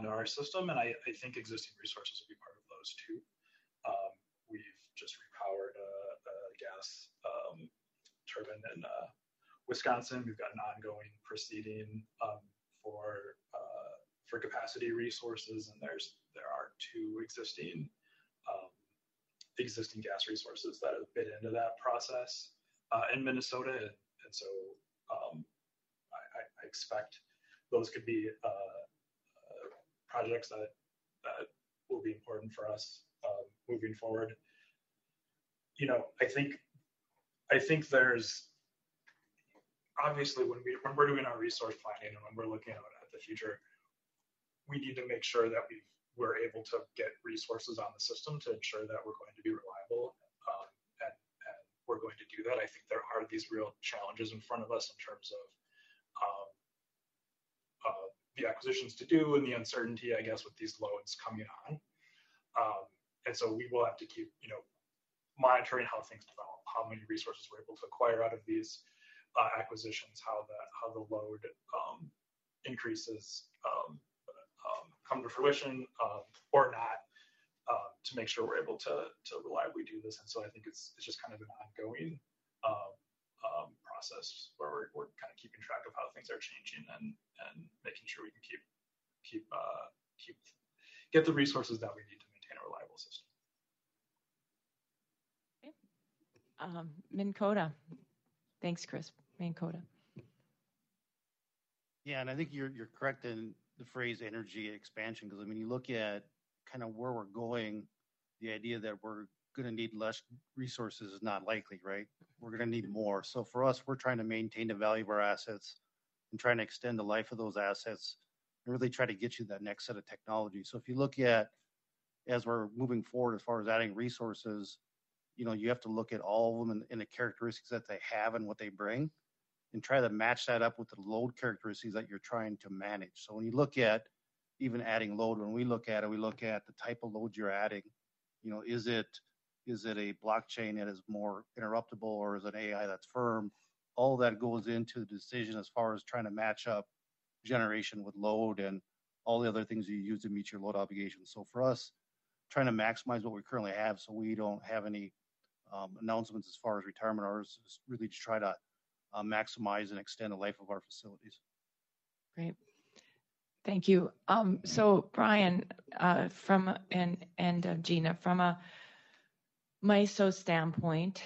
onto our system, and I think existing resources will be part of those too. We've just repowered a gas turbine in Wisconsin. We've got an ongoing proceeding for capacity resources, and there are two existing gas resources that have bid into that process in Minnesota, and so I expect those could be projects that will be important for us moving forward. You know, I think there's obviously when we're doing our resource planning and when we're looking out at the future, we need to make sure that we're able to get resources on the system to ensure that we're going to be reliable, and we're going to do that. I think there are these real challenges in front of us in terms of the acquisitions to do and the uncertainty, I guess, with these loads coming on. And so we will have to keep, you know, monitoring how things develop, how many resources we're able to acquire out of these acquisitions, how the load increases come to fruition or not, to make sure we're able to reliably do this. And so I think it's just kind of an ongoing process where we're kind of keeping track of how things are changing and making sure we can get the resources that we need to maintain a reliable system. Okay. Minn Kota. Thanks, Chris. Minn Kota. Yeah, and I think you're correct in the phrase energy expansion, because I mean, you look at kind of where we're going, the idea that we're going to need less resources is not likely, right? We're going to need more. So for us, we're trying to maintain the value of our assets and trying to extend the life of those assets and really try to get you that next set of technology. So if you look at, as we're moving forward, as far as adding resources, you know, you have to look at all of them and the characteristics that they have and what they bring, and try to match that up with the load characteristics that you're trying to manage. So when you look at even adding load, when we look at it, we look at the type of load you're adding. You know, is it a blockchain that is more interruptible, or is it AI that's firm? All that goes into the decision as far as trying to match up generation with load and all the other things you use to meet your load obligations. So for us, trying to maximize what we currently have so we don't have any announcements as far as retirement hours is really to try to maximize and extend the life of our facilities. Great. Thank you. So Brian, and Gina, from a MISO standpoint,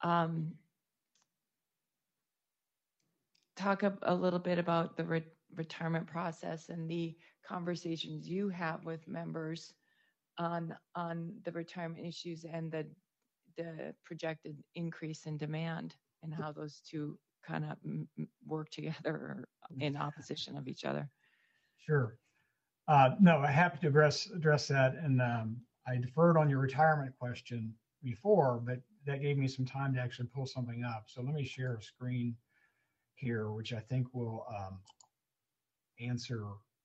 talk a little bit about the retirement process and the conversations you have with members on the retirement issues and the projected increase in demand, and how those two kind of work together or in opposition of each other. Sure. No, I'm happy to address that. And I deferred on your retirement question before, but that gave me some time to actually pull something up. So let me share a screen here, which I think will answer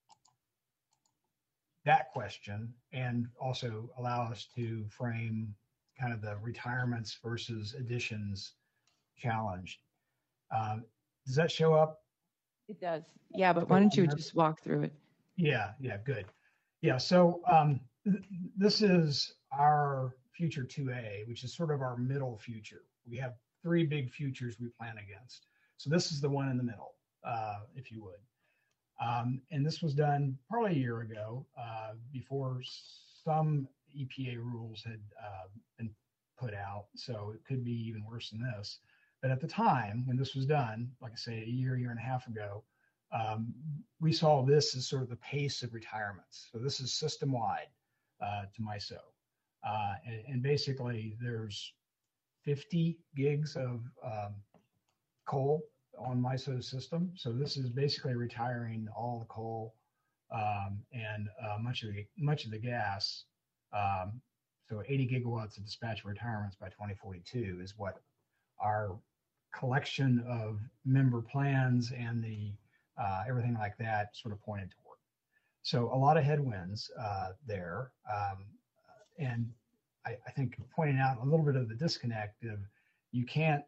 that question and also allow us to frame kind of the retirements versus additions challenge. Does that show up? It does. Yeah, but why don't you just walk through it? Yeah, good. Yeah, so this is our future 2A, which is sort of our middle future. We have three big futures we plan against. So this is the one in the middle, if you would. And this was done probably a year ago, before some EPA rules had been put out. So it could be even worse than this. But at the time when this was done, like I say, a year and a half ago, we saw this as sort of the pace of retirements. So this is system-wide to MISO. And basically there's 50 gigs of coal on MISO's system. So this is basically retiring all the coal and much of the gas. So 80 gigawatts of dispatch retirements by 2042 is what our collection of member plans and the everything like that sort of pointed toward. So a lot of headwinds there. And I think pointing out a little bit of the disconnect of you can't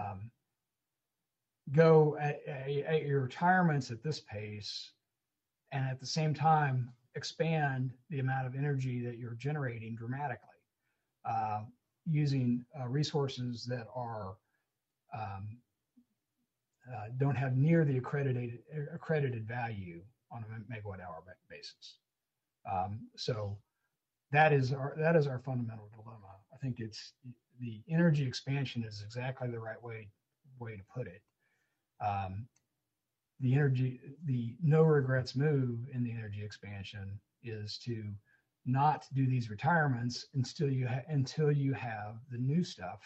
go at your retirements at this pace and at the same time expand the amount of energy that you're generating dramatically, using resources that are don't have near the accredited value on a megawatt hour basis. So that is our fundamental dilemma. I think it's the energy expansion is exactly the right way to put it. The no regrets move in the energy expansion is to not do these retirements until you have the new stuff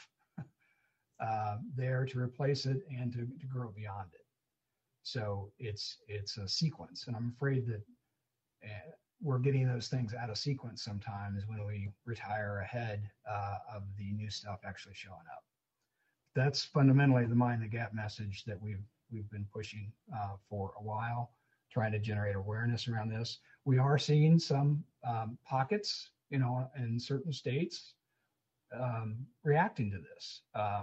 there to replace it and to grow beyond it. So it's a sequence, and I'm afraid that we're getting those things out of sequence sometimes when we retire ahead of the new stuff actually showing up. That's fundamentally the Mind the Gap message that we've been pushing for a while, trying to generate awareness around this. We are seeing some pockets, in certain states reacting to this,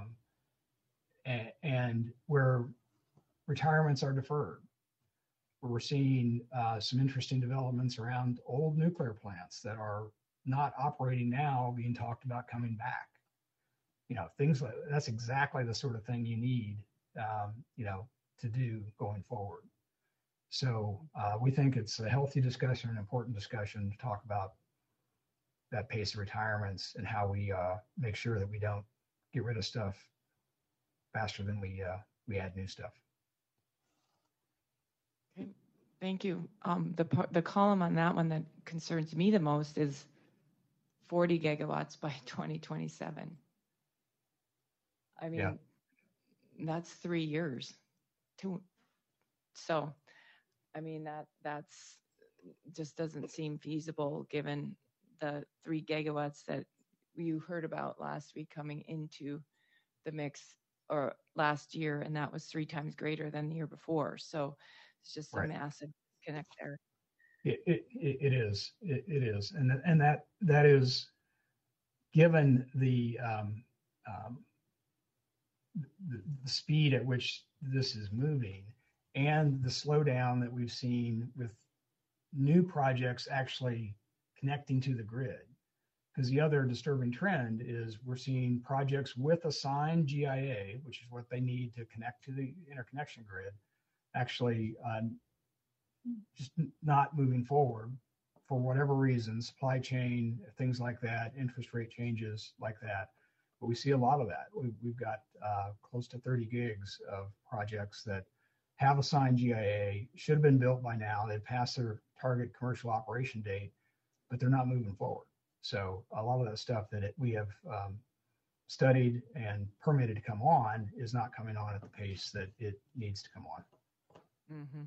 and where retirements are deferred. We're seeing some interesting developments around old nuclear plants that are not operating now, being talked about coming back. Things like that's exactly the sort of thing you need, to do going forward. So we think it's a healthy discussion, an important discussion to talk about that pace of retirements and how we make sure that we don't get rid of stuff faster than we add new stuff. Okay, thank you. The column on that one that concerns me the most is 40 gigawatts by 2027. I mean, that's 3 years. So, I mean, that's just doesn't seem feasible given the 3 gigawatts that you heard about last week coming into the mix or last year, and that was 3 times greater than the year before. So it's just a massive connect there. It is, and that is given the speed at which this is moving and the slowdown that we've seen with new projects actually connecting to the grid. Because the other disturbing trend is we're seeing projects with assigned GIA, which is what they need to connect to the interconnection grid, actually just not moving forward for whatever reason, supply chain, things like that, interest rate changes like that. But we see a lot of that. We've got close to 30 gigs of projects that have assigned GIA, should have been built by now. They've passed their target commercial operation date, but they're not moving forward. So a lot of that stuff that we have studied and permitted to come on is not coming on at the pace that it needs to come on. Mm-hmm.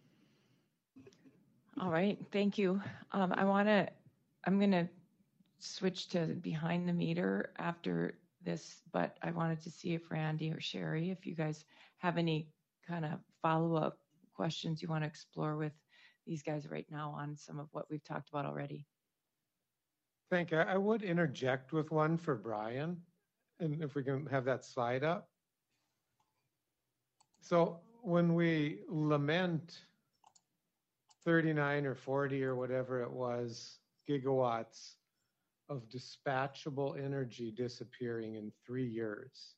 All right, thank you. I'm going to switch to behind the meter after this, but I wanted to see if Randy or Sherry, if you guys have any kind of follow-up questions you want to explore with these guys right now on some of what we've talked about already. Thank you. I would interject with one for Brian, and if we can have that slide up. So when we lament 39 or 40 or whatever it was, gigawatts of dispatchable energy disappearing in 3 years.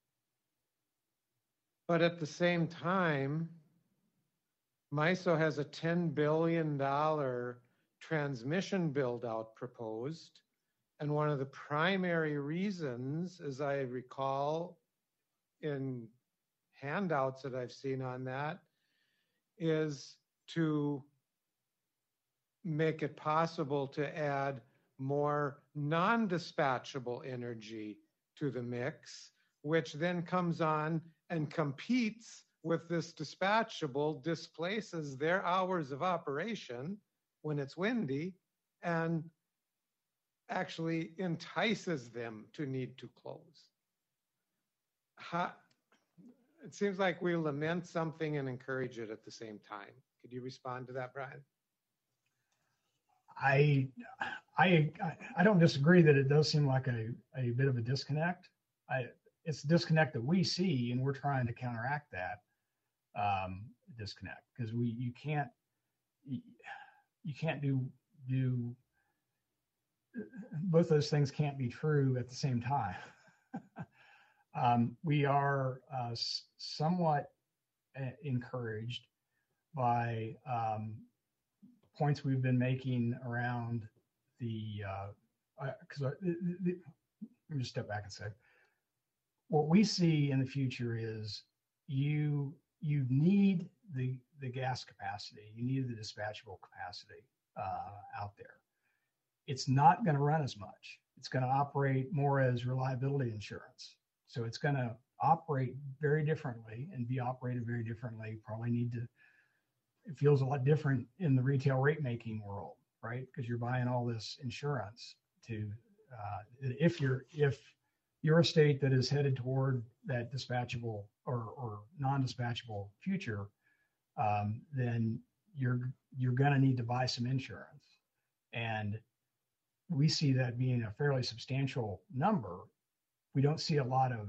But at the same time, MISO has a $10 billion transmission build-out proposed. And one of the primary reasons, as I recall in handouts that I've seen on that, is to make it possible to add more non-dispatchable energy to the mix, which then comes on and competes with this dispatchable, displaces their hours of operation when it's windy, and actually entices them to need to close. It seems like we lament something and encourage it at the same time. Could you respond to that, Brian? I don't disagree that it does seem like a bit of a disconnect. It's a disconnect that we see, and we're trying to counteract that disconnect, because you can't do both those things can't be true at the same time. We are somewhat encouraged by points we've been making around the, because let me just step back and say, what we see in the future is you need the gas capacity, you need the dispatchable capacity out there. It's not going to run as much. It's going to operate more as reliability insurance. So it's going to operate very differently and be operated very differently. Probably need to, it feels a lot different in the retail rate making world, right? Because you're buying all this insurance to, if you're a state that is headed toward that dispatchable or non-dispatchable future, then you're going to need to buy some insurance. And we see that being a fairly substantial number. We don't see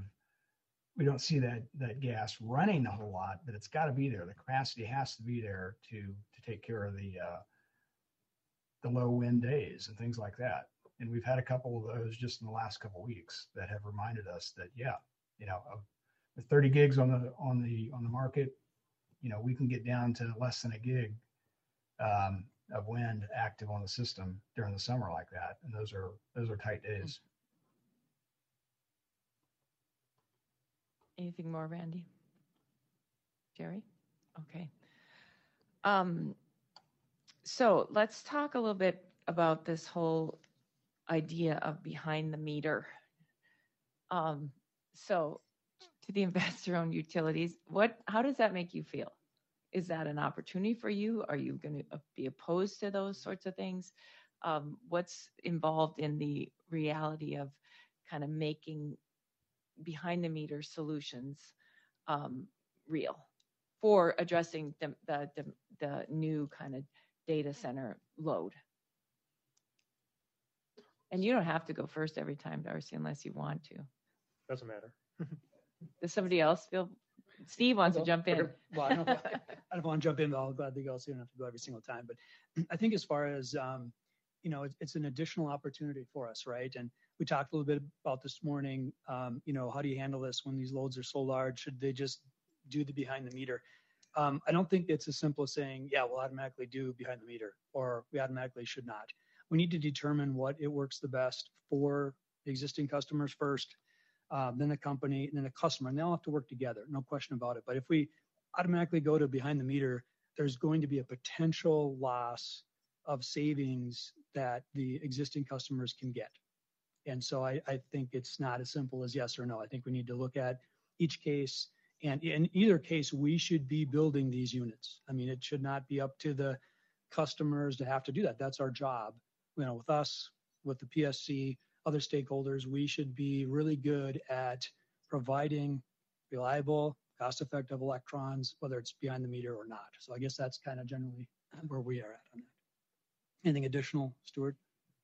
that gas running a whole lot, but it's got to be there. The capacity has to be there to take care of the low wind days and things like that. And we've had a couple of those just in the last couple of weeks that have reminded us that, with 30 gigs on the market, we can get down to less than a gig of wind active on the system during the summer like that. And those are tight days. Anything more, Randy? Jerry? Okay. So let's talk a little bit about this whole idea of behind the meter. So to the investor-owned utilities, how does that make you feel? Is that an opportunity for you? Are you going to be opposed to those sorts of things? What's involved in the reality of kind of making behind the meter solutions real for addressing the new kind of data center load? And you don't have to go first every time, Darcy, unless you want to. Doesn't matter. Does somebody else feel? Steve wants to jump in. Well, I don't want to jump in, but I'll gladly go, so you don't have to go every single time. But I think as far as, it's an additional opportunity for us, right? And we talked a little bit about this morning, how do you handle this when these loads are so large? Should they just do the behind the meter? I don't think it's as simple as saying, yeah, we'll automatically do behind the meter, or we automatically should not. We need to determine what it works the best for the existing customers first, then the company, then the customer, and they all have to work together, no question about it. But if we automatically go to behind the meter, there's going to be a potential loss of savings that the existing customers can get. And so I think it's not as simple as yes or no. I think we need to look at each case, and in either case, we should be building these units. I mean, it should not be up to the customers to have to do that. That's our job. With us, with the PSC, other stakeholders, we should be really good at providing reliable, cost-effective electrons, whether it's behind the meter or not. So I guess that's kind of generally where we are at on that. Anything additional, Stuart?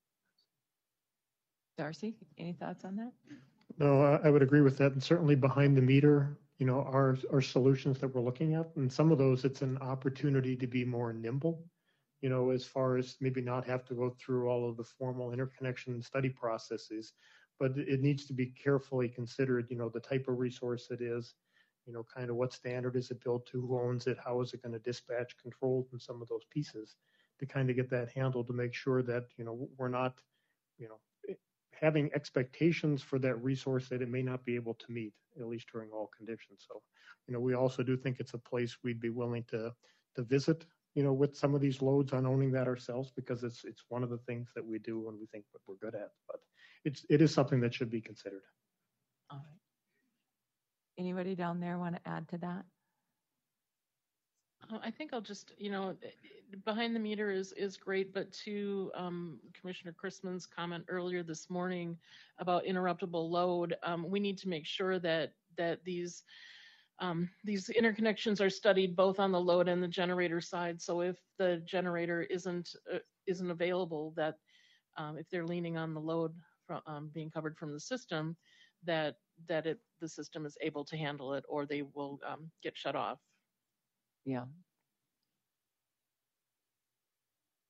Darcy, any thoughts on that? No, I would agree with that. And certainly behind the meter, our solutions that we're looking at, and some of those, it's an opportunity to be more nimble, as far as maybe not have to go through all of the formal interconnection study processes, but it needs to be carefully considered, the type of resource it is, kind of what standard is it built to, who owns it, how is it going to dispatch, controlled, and some of those pieces to kind of get that handled to make sure that, we're not, having expectations for that resource that it may not be able to meet, at least during all conditions. So, we also do think it's a place we'd be willing to visit, with some of these loads on owning that ourselves, because it's one of the things that we do and we think that we're good at. But it is something that should be considered. All right. Anybody down there want to add to that? I think I'll just, behind the meter is great, but to Commissioner Chrisman's comment earlier this morning about interruptible load, we need to make sure that these interconnections are studied both on the load and the generator side. So if the generator isn't available, that if they're leaning on the load from being covered from the system, the system is able to handle it, or they will get shut off. Yeah.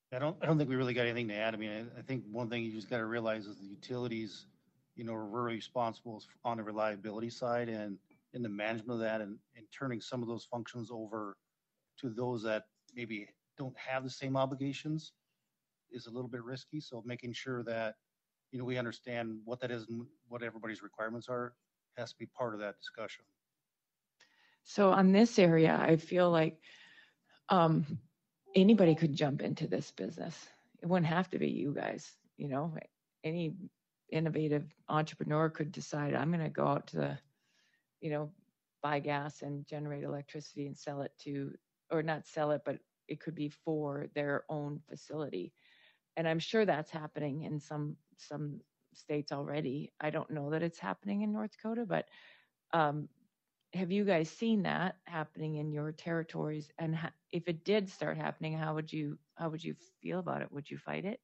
I don't think we really got anything to add. I mean, I think one thing you just got to realize is the utilities, are very responsible on the reliability side and in the management of that, and turning some of those functions over to those that maybe don't have the same obligations is a little bit risky. So making sure that, we understand what that is and what everybody's requirements are has to be part of that discussion. So on this area, I feel like anybody could jump into this business. It wouldn't have to be you guys. Any innovative entrepreneur could decide, I'm going to go out to the, buy gas and generate electricity and sell it to, or not sell it, but it could be for their own facility. And I'm sure that's happening in some states already. I don't know that it's happening in North Dakota, but have you guys seen that happening in your territories? And if it did start happening, how would you feel about it? Would you fight it?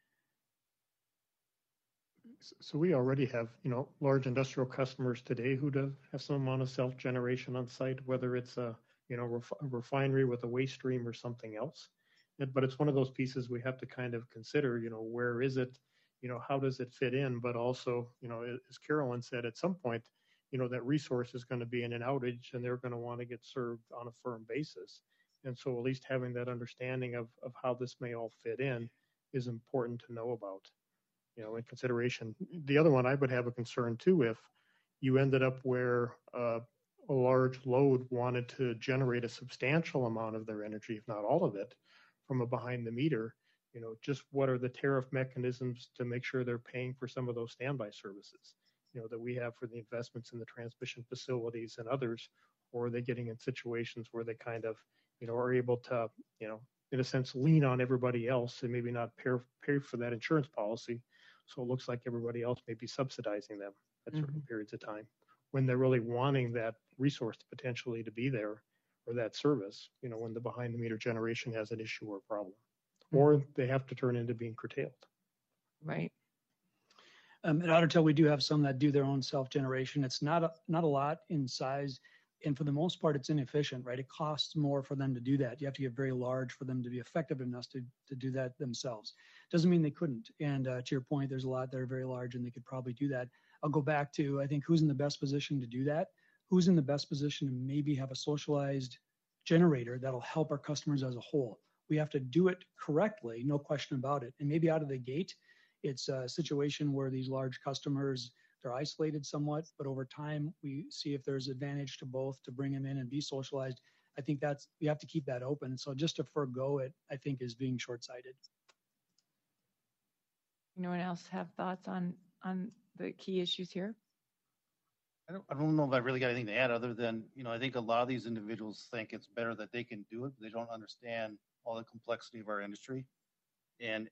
So we already have, large industrial customers today who do have some amount of self-generation on site, whether it's a refinery with a waste stream or something else. But it's one of those pieces we have to kind of consider, where is it, how does it fit in? But also, as Carolyn said, at some point, that resource is going to be in an outage and they're going to want to get served on a firm basis. And so at least having that understanding of how this may all fit in is important to know about, in consideration. The other one I would have a concern too, if you ended up where a large load wanted to generate a substantial amount of their energy, if not all of it, from a behind the meter, just what are the tariff mechanisms to make sure they're paying for some of those standby services, that we have for the investments in the transmission facilities and others, or are they getting in situations where they kind of, are able to, in a sense, lean on everybody else and maybe not pay for that insurance policy. So it looks like everybody else may be subsidizing them at certain periods of time when they're really wanting that resource potentially to be there, or that service, when the behind the meter generation has an issue or problem, or they have to turn into being curtailed. Right. At Ottertail, we do have some that do their own self-generation. It's not a lot in size. And for the most part, it's inefficient, right? It costs more for them to do that. You have to get very large for them to be effective enough to do that themselves. Doesn't mean they couldn't. And to your point, there's a lot that are very large and they could probably do that. I'll go back to, I think, who's in the best position to do that? Who's in the best position to maybe have a socialized generator that'll help our customers as a whole? We have to do it correctly, no question about it. And maybe out of the gate, it's a situation where these large customers, they're isolated somewhat, but over time we see if there's advantage to both to bring them in and be socialized. I think we have to keep that open. So just to forego it, I think, is being short-sighted. Anyone else have thoughts on the key issues here? I don't know if I really got anything to add other than, I think a lot of these individuals think it's better that they can do it, but they don't understand all the complexity of our industry. And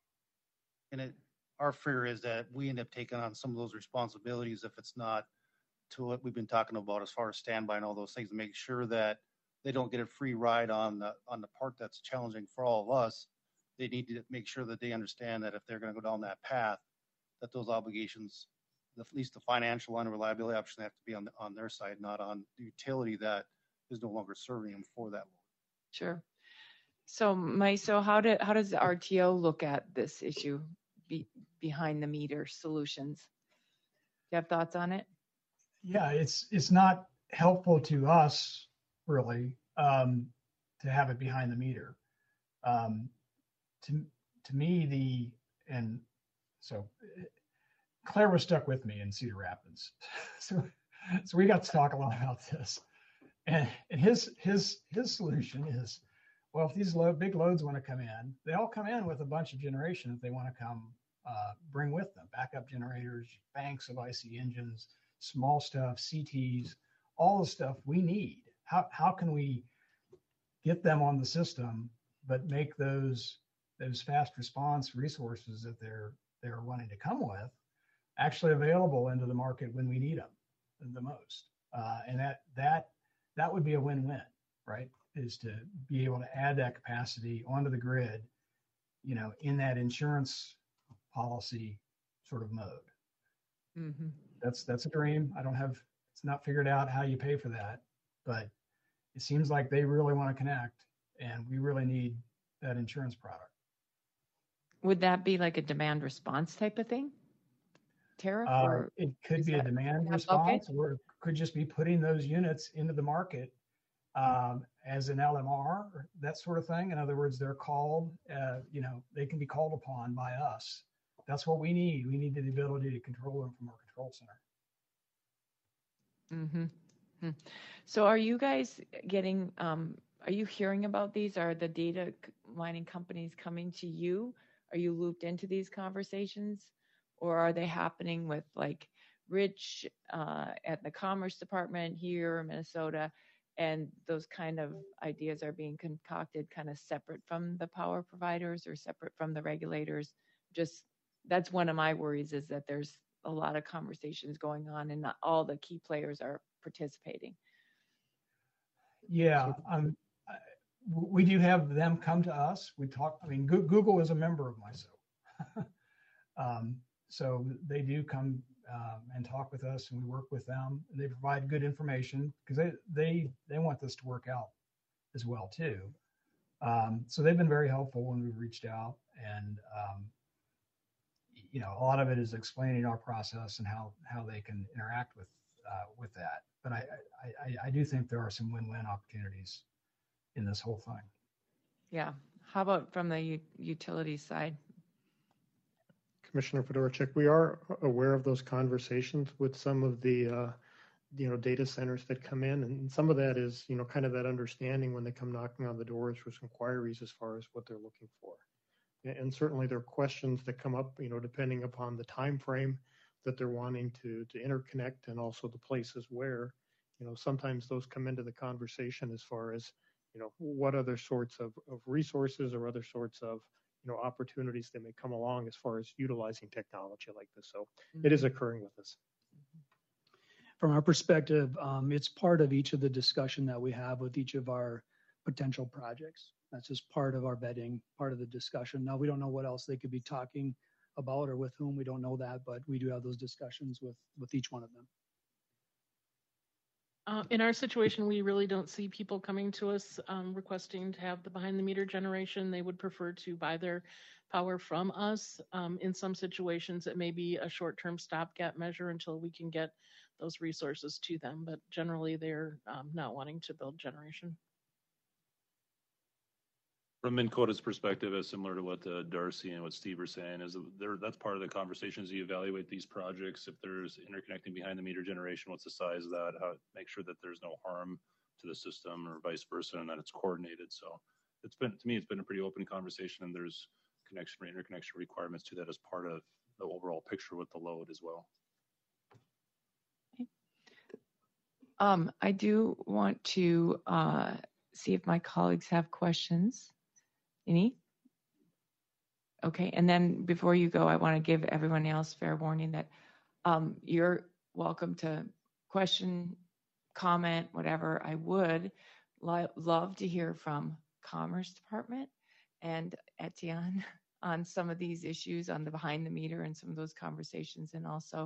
our fear is that we end up taking on some of those responsibilities if it's not to what we've been talking about as far as standby and all those things, to make sure that they don't get a free ride on the part that's challenging for all of us. They need to make sure that they understand that if they're going to go down that path, that those obligations, at least the financial and reliability option, have to be on their side, not on the utility that is no longer serving them for that load. Sure. So, Maiso, how does the RTO look at this issue, behind the meter solutions? Do you have thoughts on it? Yeah, it's not helpful to us really to have it behind the meter. To me, so Claire was stuck with me in Cedar Rapids, so we got to talk a lot about this. And his solution is, well, if these big loads want to come in, they all come in with a bunch of generation that they want to come bring with them: backup generators, banks of IC engines, small stuff, CTs, all the stuff we need. How can we get them on the system, but make those fast response resources that they're wanting to come with actually available into the market when we need them the most? And that would be a win-win, right? Is to be able to add that capacity onto the grid, in that insurance policy sort of mode. Mm-hmm. That's a dream. It's not figured out how you pay for that, but it seems like they really want to connect, and we really need that insurance product. would that be like a demand response type of thing? Tariff or It could is be a that demand that bucket? response, or it could just be putting those units into the market as an LMR, or that sort of thing. In other words, they're called, they can be called upon by us. That's what we need. We need the ability to control them from our control center. Mm-hmm. So are you guys getting, are you hearing about these? Are the data mining companies coming to you? Are you looped into these conversations? Or are they happening with like Rich at the Commerce Department here in Minnesota, and those kind of ideas are being concocted kind of separate from the power providers or separate from the regulators? Just that's one of my worries, is that there's a lot of conversations going on and not all the key players are participating. Yeah, we do have them come to us. We talk. I mean, Google is a member of MISO, so they do come and talk with us, and we work with them. And they provide good information because they want this to work out as well too. So they've been very helpful when we reached out, and a lot of it is explaining our process and how they can interact with that. But I do think there are some win-win opportunities in this whole thing. Yeah. How about from the utility side? Commissioner Fedorchak, we are aware of those conversations with some of the data centers that come in, and some of that is kind of that understanding when they come knocking on the doors with inquiries as far as what they're looking for. And certainly there are questions that come up, depending upon the time frame that they're wanting to interconnect, and also the places where, sometimes those come into the conversation as far as, what other sorts of resources or other sorts of, opportunities that may come along as far as utilizing technology like this. So it is occurring with us. From our perspective, it's part of each of the discussion that we have with each of our potential projects. That's just part of our vetting, part of the discussion. Now, we don't know what else they could be talking about or with whom. We don't know that, but we do have those discussions with each one of them. In our situation, we really don't see people coming to us requesting to have the behind the meter generation. They would prefer to buy their power from us. In some situations, it may be a short-term stopgap measure until we can get those resources to them, but generally they're not wanting to build generation. From Minn Kota's perspective, is similar to what Darcy and what Steve are saying, is that's part of the conversations. You evaluate these projects. If there's interconnecting behind the meter generation, what's the size of that? How make sure that there's no harm to the system or vice versa, and that it's coordinated. So it's been a pretty open conversation, and there's connection or interconnection requirements to that as part of the overall picture with the load as well. I do want to see if my colleagues have questions. Any? Okay, and then before you go, I want to give everyone else fair warning that you're welcome to question, comment, whatever. I would love to hear from Commerce Department and Etienne on some of these issues on the behind the meter and some of those conversations, and also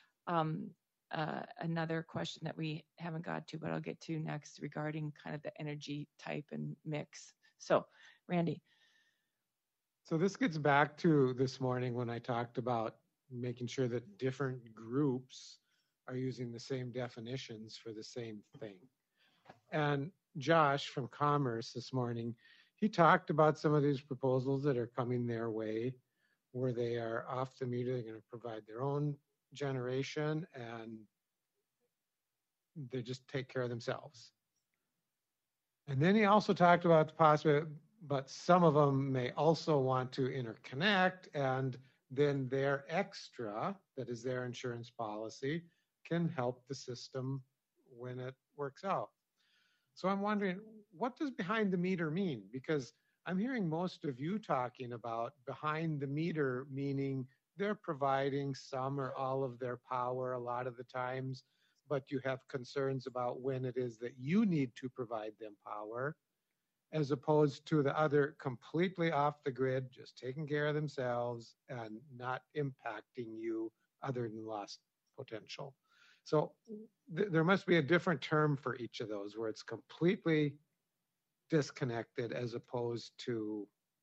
another question that we haven't got to, but I'll get to next, regarding kind of the energy type and mix. So, Randy. So this gets back to this morning when I talked about making sure that different groups are using the same definitions for the same thing. And Josh from Commerce this morning, he talked about some of these proposals that are coming their way, where they are off the meter, they're going to provide their own generation, and they just take care of themselves. And then he also talked about the possibility, but some of them may also want to interconnect, and then their extra, that is their insurance policy, can help the system when it works out. So I'm wondering, what does behind the meter mean? Because I'm hearing most of you talking about behind the meter, meaning they're providing some or all of their power a lot of the times, but you have concerns about when it is that you need to provide them power, as opposed to the other completely off the grid, just taking care of themselves and not impacting you other than lost potential. So there must be a different term for each of those, where it's completely disconnected as opposed to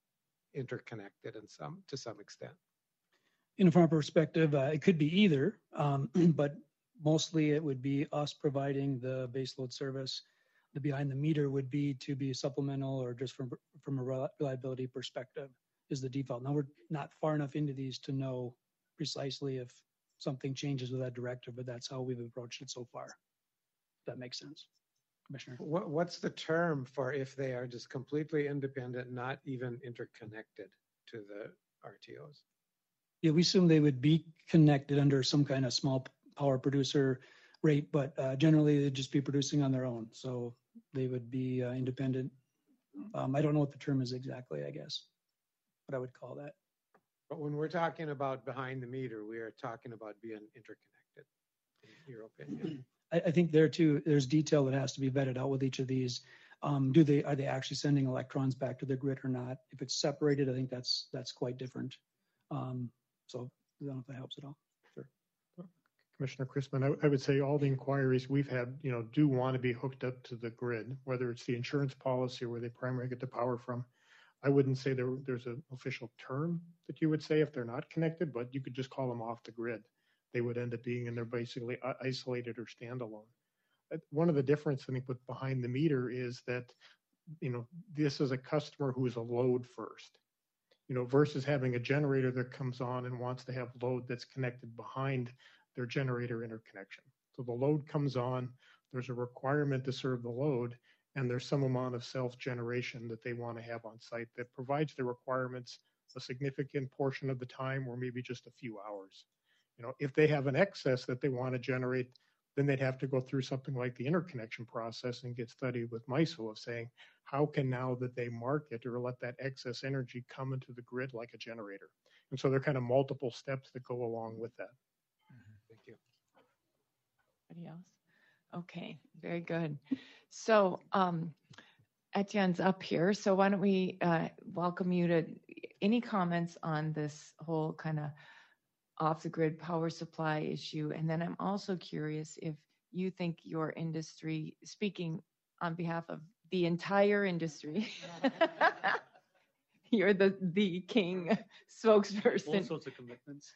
interconnected to some extent. From our perspective, it could be either, but mostly it would be us providing the baseload service. The behind the meter would be to be supplemental or just from a reliability perspective is the default. Now we're not far enough into these to know precisely if something changes with that directive, but that's how we've approached it so far. If that makes sense, Commissioner. What's the term for if they are just completely independent, not even interconnected to the RTOs? Yeah, we assume they would be connected under some kind of small power producer rate, but generally they'd just be producing on their own. So they would be independent. I don't know what the term is exactly, I guess, but I would call that. But when we're talking about behind the meter, we are talking about being interconnected, in your opinion. I think there too, there's detail that has to be vetted out with each of these. Are they actually sending electrons back to the grid or not? If it's separated, I think that's quite different. So I don't know if that helps at all. Sure. Commissioner Chrisman, I would say all the inquiries we've had, do want to be hooked up to the grid, whether it's the insurance policy or where they primarily get the power from. I wouldn't say there's an official term that you would say if they're not connected, but you could just call them off the grid. They would end up being, and they're basically isolated or standalone. One of the difference, I think, with behind the meter is that, this is a customer who is a load first. Versus having a generator that comes on and wants to have load that's connected behind their generator interconnection. So the load comes on, there's a requirement to serve the load, and there's some amount of self-generation that they want to have on site that provides the requirements a significant portion of the time or maybe just a few hours. If they have an excess that they want to generate, then they'd have to go through something like the interconnection process and get studied with MISO of saying, how can now that they market or let that excess energy come into the grid like a generator? And so there are kind of multiple steps that go along with that. Thank you. Anybody else? Okay, very good. So Etienne's up here. So why don't we welcome you to any comments on this whole kind of off the grid power supply issue. And then I'm also curious if you think your industry, speaking on behalf of the entire industry, you're the king spokesperson. All sorts of commitments.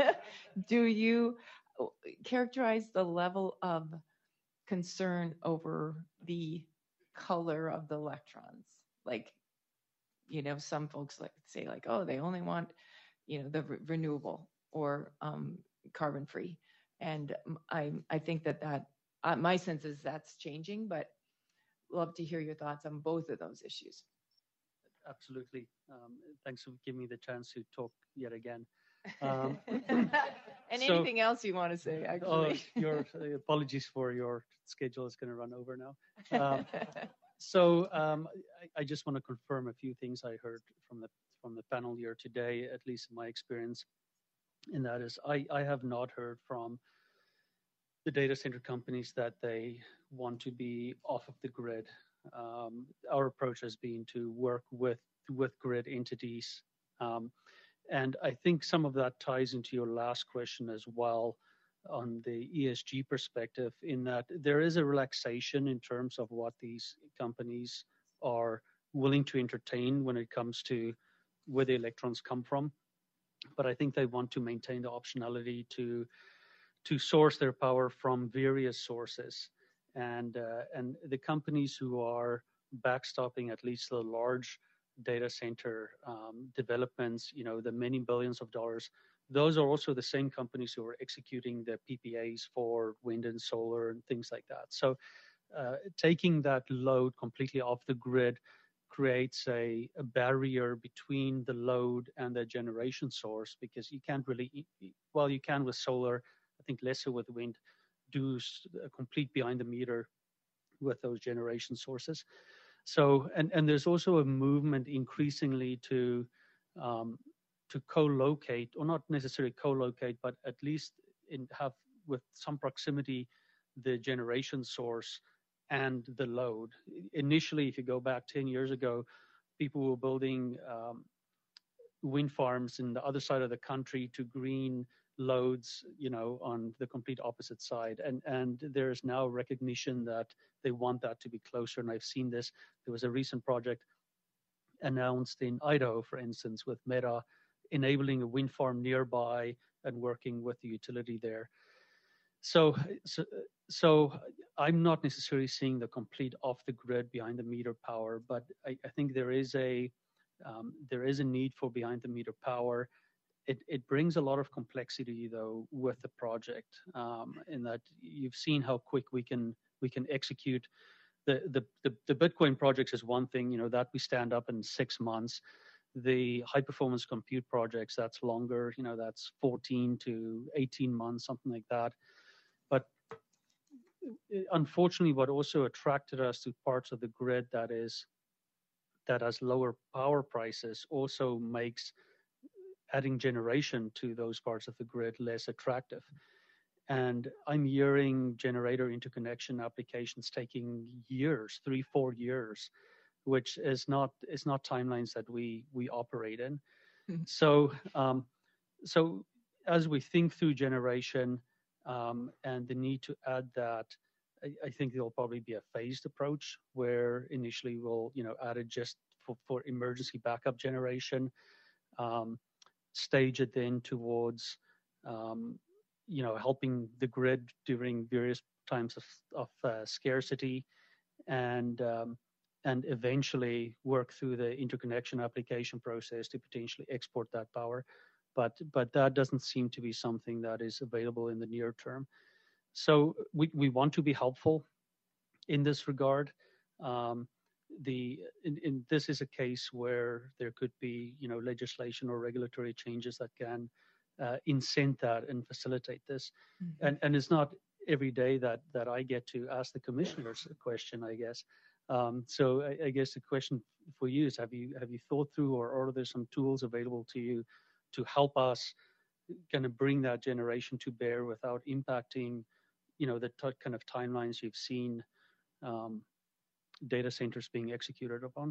Do you characterize the level of concern over the color of the electrons? Like, some folks say oh, they only want, the renewable or carbon free. And I think that my sense is that's changing, but love to hear your thoughts on both of those issues. Absolutely. Thanks for giving me the chance to talk yet again. And anything else you want to say, actually? Your apologies for your schedule is going to run over now. So I just want to confirm a few things I heard from the panel here today, at least in my experience. And that is, I have not heard from the data center companies that they want to be off of the grid. Our approach has been to work with grid entities. And I think some of that ties into your last question as well on the ESG perspective, in that there is a relaxation in terms of what these companies are willing to entertain when it comes to where the electrons come from. But I think they want to maintain the optionality to source their power from various sources. And the companies who are backstopping at least the large data center developments, the many billions of dollars, those are also the same companies who are executing the PPAs for wind and solar and things like that. So taking that load completely off the grid creates a barrier between the load and the generation source, because you can't really, well, you can with solar, I think less so with wind, do a complete behind the meter with those generation sources. So, and there's also a movement increasingly to co-locate, or not necessarily co-locate, but at least have with some proximity the generation source and the load. Initially, if you go back 10 years ago, people were building wind farms in the other side of the country to green loads, on the complete opposite side. And there's now recognition that they want that to be closer. And I've seen this. There was a recent project announced in Idaho, for instance, with Meta enabling a wind farm nearby and working with the utility there. So I'm not necessarily seeing the complete off the grid behind the meter power, but I think there is a need for behind the meter power. It brings a lot of complexity though with the project, in that you've seen how quick we can execute. The Bitcoin projects is one thing, that we stand up in 6 months. The high performance compute projects, that's longer, that's 14 to 18 months, something like that. But unfortunately, what also attracted us to parts of the grid that has lower power prices also makes adding generation to those parts of the grid less attractive. And I'm hearing generator interconnection applications taking years, 3-4 years, which is not timelines that we operate in. Mm-hmm. So as we think through generation and the need to add that, I think there'll probably be a phased approach where initially we'll add it just for emergency backup generation, stage it then towards helping the grid during various times of scarcity, and eventually work through the interconnection application process to potentially export that power. But that doesn't seem to be something that is available in the near term. So we want to be helpful in this regard. This is a case where there could be legislation or regulatory changes that can incent that and facilitate this. Mm-hmm. And it's not every day that I get to ask the commissioners a question, I guess. So I guess the question for you is: have you thought through, or are there some tools available to you to help us kind of bring that generation to bear without impacting, the kind of timelines you've seen data centers being executed upon?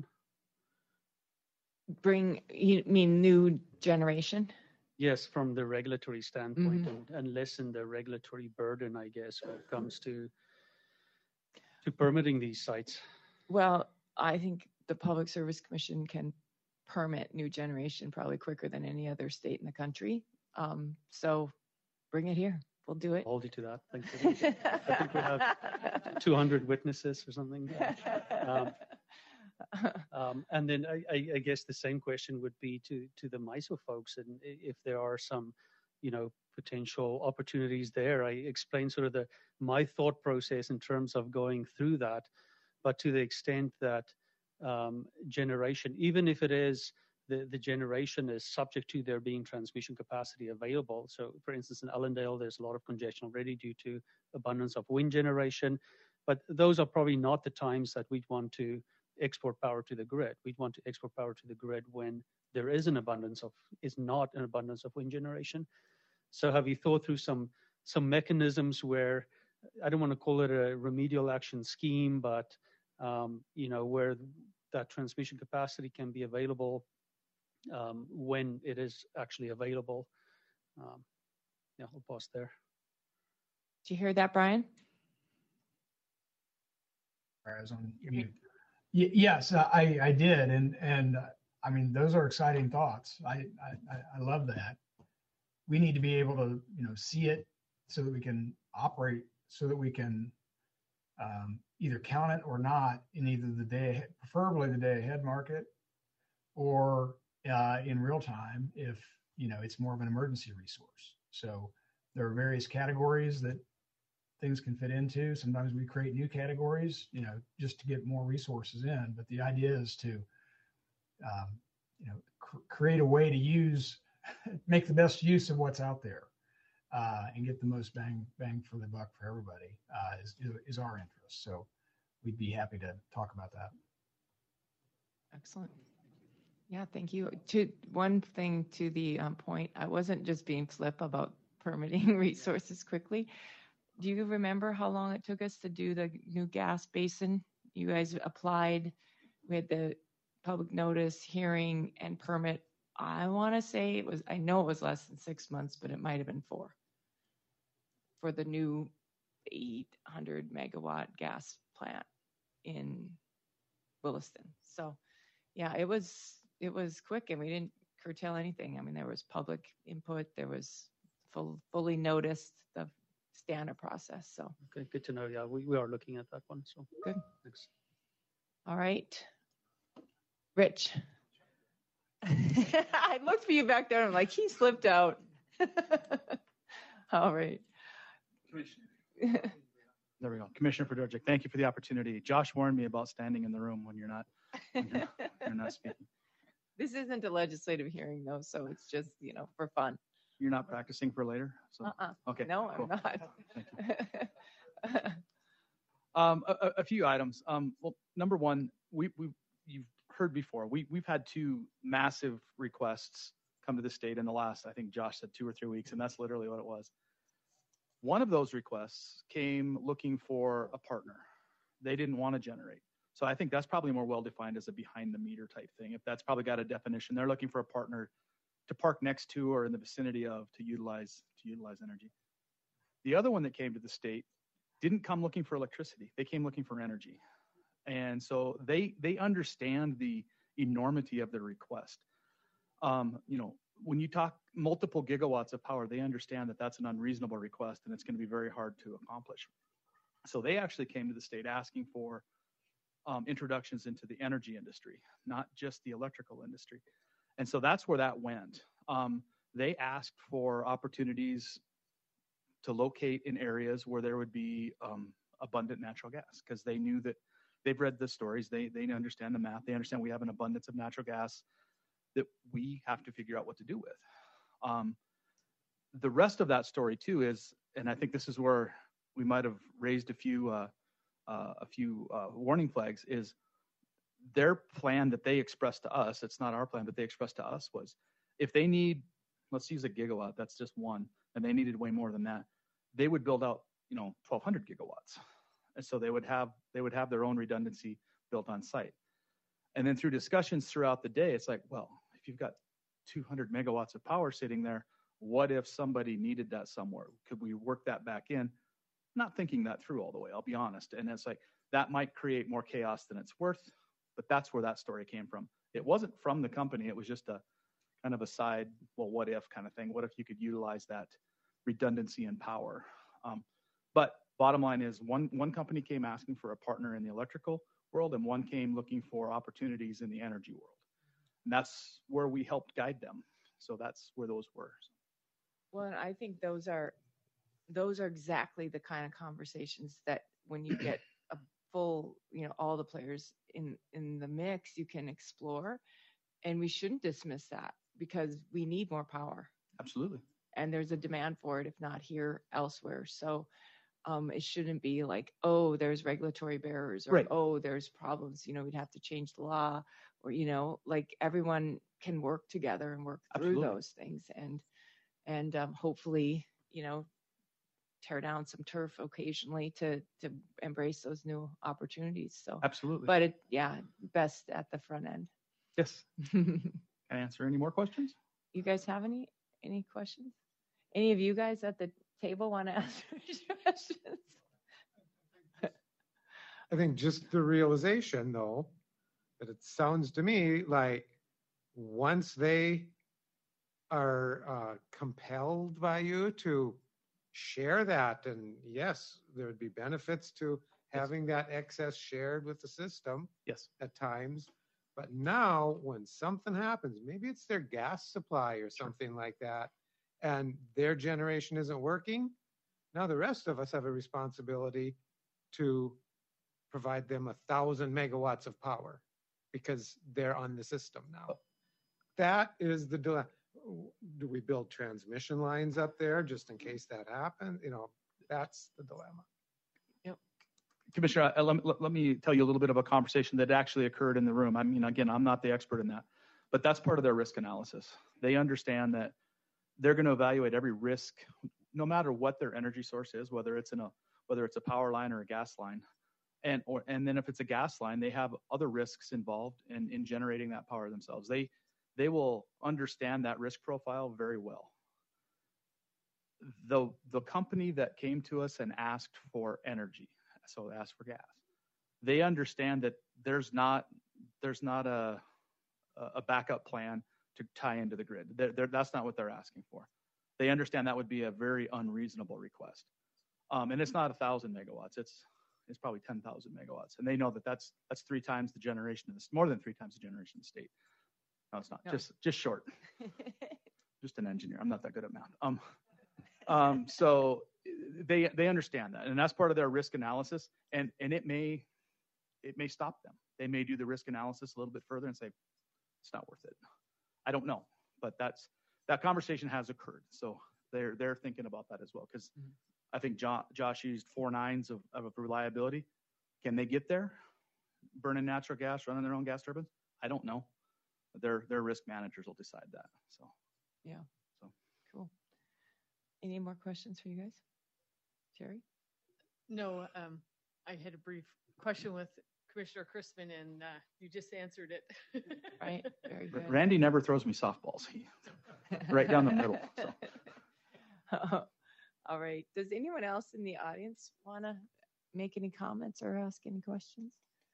You mean new generation? Yes, from the regulatory standpoint, mm-hmm. and lessen the regulatory burden, I guess, when it comes to permitting these sites. Well, I think the Public Service Commission can permit new generation probably quicker than any other state in the country. So bring it here. We'll do it. Hold you to that. Thank you. I think we have 200 witnesses or something. And then I guess the same question would be to the MISO folks, and if there are some, potential opportunities there. I explained sort of my thought process in terms of going through that, but to the extent that generation, even if it is the generation is subject to there being transmission capacity available. So, for instance, in Ellendale, there's a lot of congestion already due to abundance of wind generation, but those are probably not the times that we'd want to export power to the grid. We'd want to export power to the grid when there is not an abundance of wind generation. So have you thought through some mechanisms where, I don't want to call it a remedial action scheme, but where that transmission capacity can be available when it is actually available? I'll pause there. Did you hear that, Brian? I was on mute. Yes, I did, and I mean, those are exciting thoughts. I love that. We need to be able to see it so that we can operate, so that we can either count it or not in either preferably the day ahead market, or in real time if it's more of an emergency resource. So there are various categories that things can fit into. Sometimes we create new categories, just to get more resources in. But the idea is to, create a way to make the best use of what's out there, and get the most bang for the buck for everybody, is our interest. So we'd be happy to talk about that. Excellent. Yeah, thank you. One thing to the point, I wasn't just being flip about permitting resources quickly. Do you remember how long it took us to do the new gas basin? You guys applied, we had the public notice, hearing, and permit. I want to say I know it was less than 6 months, but it might have been 4 for the new 800 megawatt gas plant in Williston. So Yeah, it was quick, and we didn't curtail anything. I mean, there was public input, there was fully noticed the standard process. So Okay, good to know. Yeah, we are looking at that one. So good. Thanks. All right, Rich. I looked for you back there. I'm like, he slipped out. All right. There we go. Commissioner Fedorchik, thank you for the opportunity. Josh warned me about standing in the room when you're not speaking. This isn't a legislative hearing, though, so it's just, for fun. You're not practicing for later? So okay. No, cool. I'm not. Thank you. A few items. Well, number one, you've heard before. We've had two massive requests come to the state in the last, I think Josh said 2 or 3 weeks, and that's literally what it was. One of those requests came looking for a partner. They didn't want to generate. So I think that's probably more well-defined as a behind-the-meter type thing. If that's probably got a definition, they're looking for a partner to park next to or in the vicinity of to utilize energy. The other one that came to the state didn't come looking for electricity. They came looking for energy. And so they understand the enormity of their request. When you talk multiple gigawatts of power, they understand that that's an unreasonable request and it's going to be very hard to accomplish. So they actually came to the state asking for introductions into the energy industry, not just the electrical industry. And so that's where that went. They asked for opportunities to locate in areas where there would be abundant natural gas, because they knew that they've read the stories, they understand the math, they understand we have an abundance of natural gas that we have to figure out what to do with. The rest of that story too is, and I think this is where we might have raised a few warning flags, is their plan that they expressed to us, it's not our plan, but they expressed to us, was if they need, let's use a gigawatt, that's just one, and they needed way more than that, they would build out 1,200 gigawatts. And so they would have their own redundancy built on site. And then through discussions throughout the day, it's like, well, if you've got 200 megawatts of power sitting there, what if somebody needed that somewhere? Could we work that back in? Not thinking that through all the way, I'll be honest. And it's like, that might create more chaos than it's worth, but that's where that story came from. It wasn't from the company. It was just a kind of a side, well, what if kind of thing. What if you could utilize that redundancy and power? But bottom line is one company came asking for a partner in the electrical world, and one came looking for opportunities in the energy world. And that's where we helped guide them. So that's where those were. Well, and I think those are exactly the kind of conversations that when you get a full, all the players in the mix, you can explore. And we shouldn't dismiss that, because we need more power. Absolutely. And there's a demand for it, if not here, elsewhere. So it shouldn't be like, oh, there's regulatory barriers, or right. Oh, there's problems. We'd have to change the law, or like everyone can work together and work through Absolutely. those things, and hopefully, tear down some turf occasionally to embrace those new opportunities. So absolutely. But best at the front end. Yes. Can I answer any more questions? You guys have any questions? Any of you guys at the table want to ask questions? I think just the realization, though, that it sounds to me like once they are compelled by you to share that, and yes, there would be benefits to having that excess shared with the system. Yes. At times. But now when something happens, maybe it's their gas supply or something like that, and their generation isn't working, now the rest of us have a responsibility to provide them 1,000 megawatts of power because they're on the system now. That is the dilemma. Do we build transmission lines up there just in case that happens? That's the dilemma. Commissioner, let me tell you a little bit of a conversation that actually occurred in the room. I mean, again, I'm not the expert in that, but that's part of their risk analysis. They understand that they're going to evaluate every risk, no matter what their energy source is, whether it's a power line or a gas line. And then if it's a gas line, they have other risks involved in generating that power themselves. They will understand that risk profile very well. The company that came to us and asked for energy, so asked for gas, they understand that there's not a a backup plan to tie into the grid. That's not what they're asking for. They understand that would be a very unreasonable request. And it's not 1,000 megawatts. It's probably 10,000 megawatts. And they know that that's 3 times the generation, more than 3 times the generation in the state. No, it's not. No. Just short. Just an engineer. I'm not that good at math. So they understand that, and that's part of their risk analysis. And it may stop them. They may do the risk analysis a little bit further and say it's not worth it. I don't know, but that conversation has occurred. So they're thinking about that as well, because I think Josh used 4 nines of reliability. Can they get there? Burning natural gas, running their own gas turbines? I don't know. Their risk managers will decide that. So yeah. So cool. Any more questions for you guys? Jerry? No, I had a brief question with Commissioner Chrisman, and you just answered it. Right. Very good. Randy never throws me softballs. Right down the middle. So. All right. Does anyone else in the audience want to make any comments or ask any questions?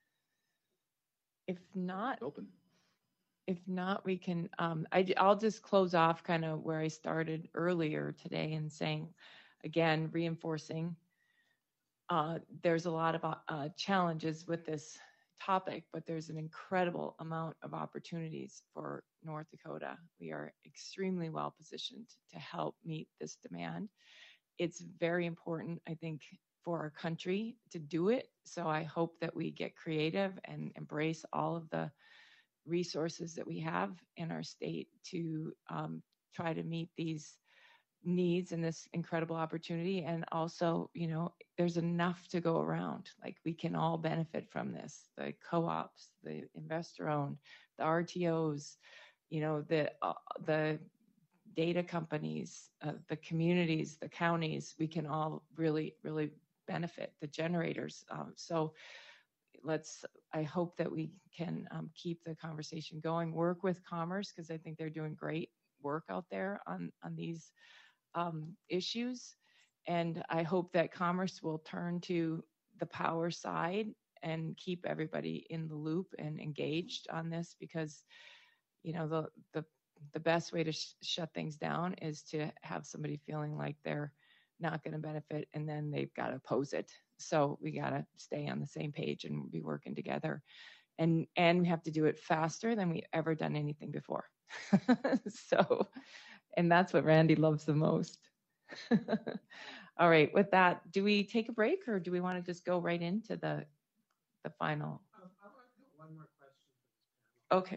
If not, open. If not, we can. I'll just close off kind of where I started earlier today and saying, again, reinforcing. There's a lot of challenges with this topic, but there's an incredible amount of opportunities for North Dakota. We are extremely well positioned to help meet this demand. It's very important, I think, for our country to do it. So I hope that we get creative and embrace all of the resources that we have in our state to try to meet these needs and this incredible opportunity. And also, there's enough to go around. Like, we can all benefit from this. The co-ops, the investor-owned, the RTOs, the data companies, the communities, the counties, we can all really, really benefit, the generators. So I hope that we can keep the conversation going, work with Commerce, because I think they're doing great work out there on these issues. And I hope that Commerce will turn to the power side and keep everybody in the loop and engaged on this, because, the best way to shut things down is to have somebody feeling like they're not going to benefit, and then they've got to oppose it. So we got to stay on the same page and be working together, and we have to do it faster than we ever done anything before. So, and that's what Randy loves the most. All right. With that, do we take a break, or do we want to just go right into the final? I want to do one more question. Okay.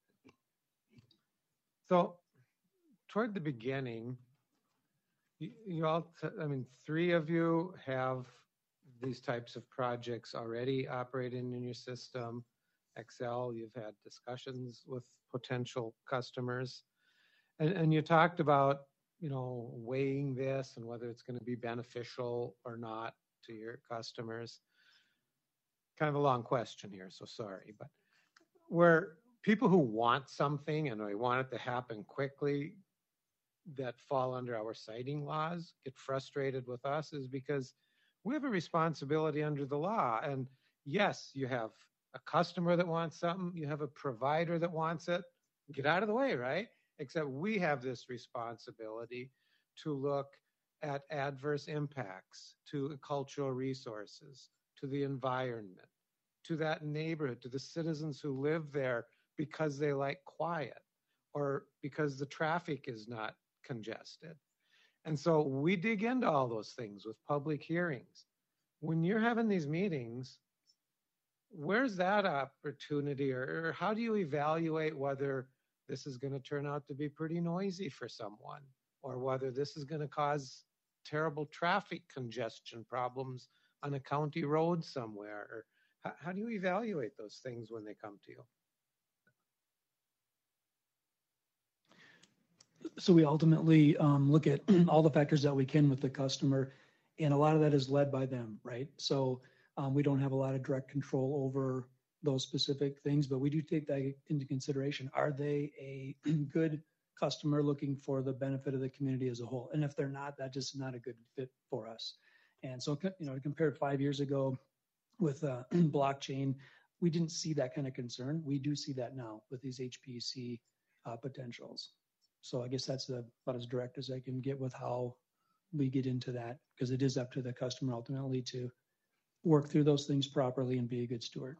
So, toward the beginning, you all, 3 of you have these types of projects already operating in your system. Excel, you've had discussions with potential customers. And you talked about, weighing this and whether it's going to be beneficial or not to your customers. Kind of a long question here, so sorry. But where people who want something and they want it to happen quickly that fall under our siting laws get frustrated with us is because we have a responsibility under the law. And yes, you have a customer that wants something, you have a provider that wants it, get out of the way, right? Except we have this responsibility to look at adverse impacts to cultural resources, to the environment, to that neighborhood, to the citizens who live there because they like quiet or because the traffic is not congested. And so we dig into all those things with public hearings. When you're having these meetings, where's that opportunity, or how do you evaluate whether this is going to turn out to be pretty noisy for someone, or whether this is going to cause terrible traffic congestion problems on a county road somewhere? Or how do you evaluate those things when they come to you? So we ultimately look at all the factors that we can with the customer, and a lot of that is led by them, right? So we don't have a lot of direct control over those specific things, but we do take that into consideration. Are they a good customer looking for the benefit of the community as a whole? And if they're not, that just is not a good fit for us. And so, compared 5 years ago with blockchain, we didn't see that kind of concern. We do see that now with these HPC potentials. So I guess that's about as direct as I can get with how we get into that, because it is up to the customer ultimately to work through those things properly and be a good steward.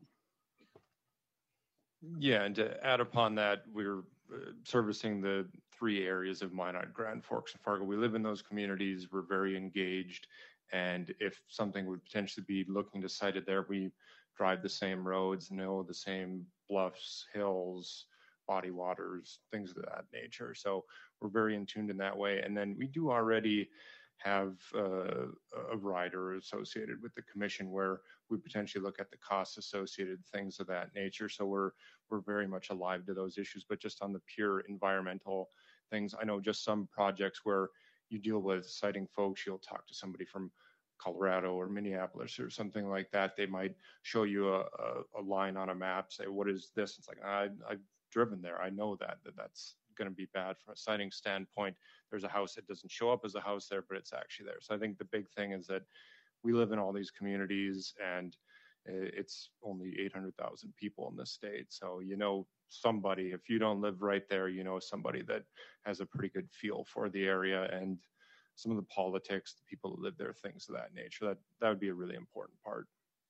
Yeah, and to add upon that, we're servicing the 3 areas of Minot, Grand Forks, and Fargo. We live in those communities. We're very engaged. And if something would potentially be looking to site it there, we drive the same roads, know the same bluffs, hills, body waters, things of that nature. So we're very in tune in that way. And then we do already have a rider associated with the commission where we potentially look at the costs associated, things of that nature. So we're very much alive to those issues. But just on the pure environmental things, I know just some projects where you deal with siting folks, you'll talk to somebody from Colorado or Minneapolis or something like that. They might show you a line on a map, say, what is this? It's like, I've driven there. I know that's going to be bad from a siting standpoint. There's a house that doesn't show up as a house there, but it's actually there. So I think the big thing is that we live in all these communities, and it's only 800,000 people in this state. So, you know, somebody, if you don't live right there, you know, somebody that has a pretty good feel for the area and some of the politics, the people who live there, things of that nature. That would be a really important part.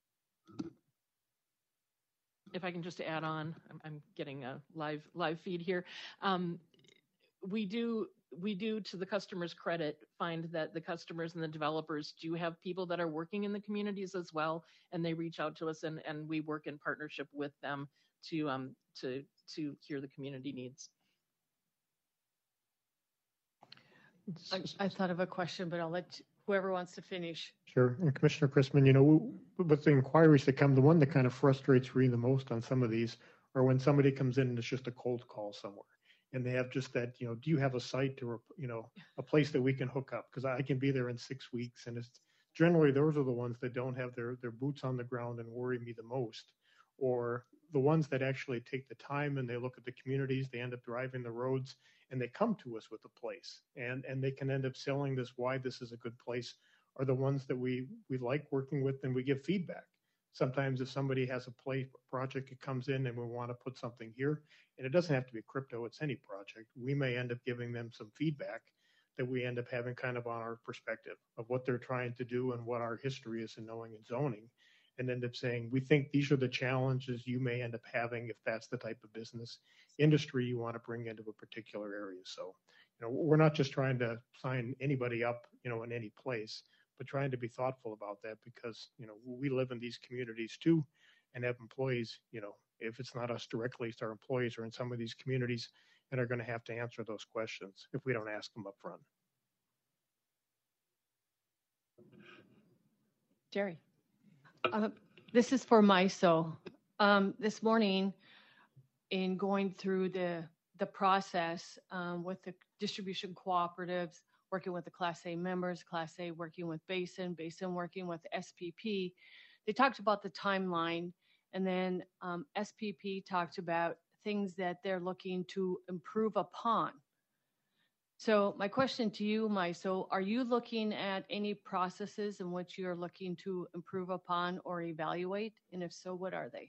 If I can just add on, I'm getting a live feed here. We do, to the customer's credit, find that the customers and the developers do have people that are working in the communities as well, and they reach out to us, and we work in partnership with them to hear the community needs. I thought of a question, but I'll let whoever wants to finish. Sure. And Commissioner Chrisman, you know, with the inquiries that come, the one that kind of frustrates me the most on some of these are when somebody comes in and it's just a cold call somewhere. And they have just that, you know, do you have a site or, you know, a place that we can hook up? Because I can be there in 6 weeks. And it's generally, those are the ones that don't have their boots on the ground and worry me the most. Or the ones that actually take the time and they look at the communities, they end up driving the roads, and they come to us with a place, and they can end up selling this, why this is a good place, are the ones that we like working with, and we give feedback. Sometimes if somebody has a project that comes in and we want to put something here, and it doesn't have to be crypto, it's any project, we may end up giving them some feedback that we end up having kind of on our perspective of what they're trying to do and what our history is in knowing and zoning, and end up saying, we think these are the challenges you may end up having if that's the type of business industry you want to bring into a particular area. So, you know, we're not just trying to sign anybody up, you know, in any place, but trying to be thoughtful about that, because, you know, we live in these communities too and have employees, you know, if it's not us directly, it's our employees are in some of these communities and are going to have to answer those questions if we don't ask them up front. Jerry. This is for MISO. This morning, in going through the process with the distribution cooperatives, working with the Class A members, Class A working with Basin working with SPP, they talked about the timeline, and then SPP talked about things that they're looking to improve upon. So my question to you, MISO, are you looking at any processes in which you're looking to improve upon or evaluate? And if so, what are they?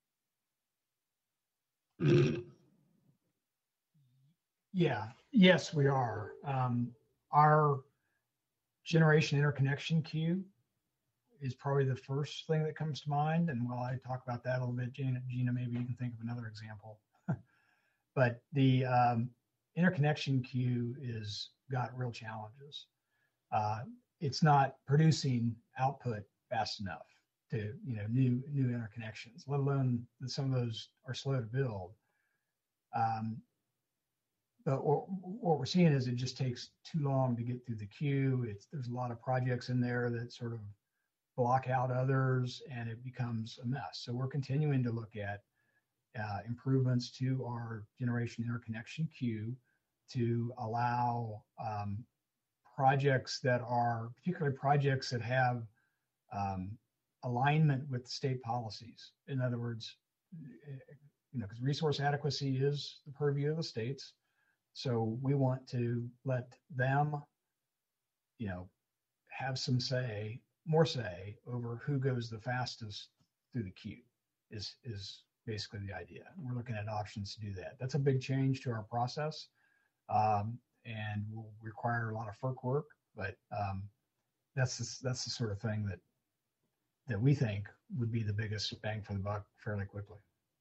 Yeah, yes, we are. Our generation interconnection queue is probably the first thing that comes to mind. And while I talk about that a little bit, Gina, maybe you can think of another example. But the interconnection queue is got real challenges. It's not producing output fast enough to, you know, new interconnections, let alone that some of those are slow to build. But what we're seeing is it just takes too long to get through the queue. There's a lot of projects in there that sort of block out others, and it becomes a mess. So we're continuing to look at improvements to our generation interconnection queue to allow projects that are, particularly projects that have alignment with state policies. In other words, you know, because resource adequacy is the purview of the states. So we want to let them, you know, have some say, more say over who goes the fastest through the queue. is basically the idea. We're looking at options to do that. That's a big change to our process, and will require a lot of FERC work, but that's the sort of thing that we think would be the biggest bang for the buck fairly quickly.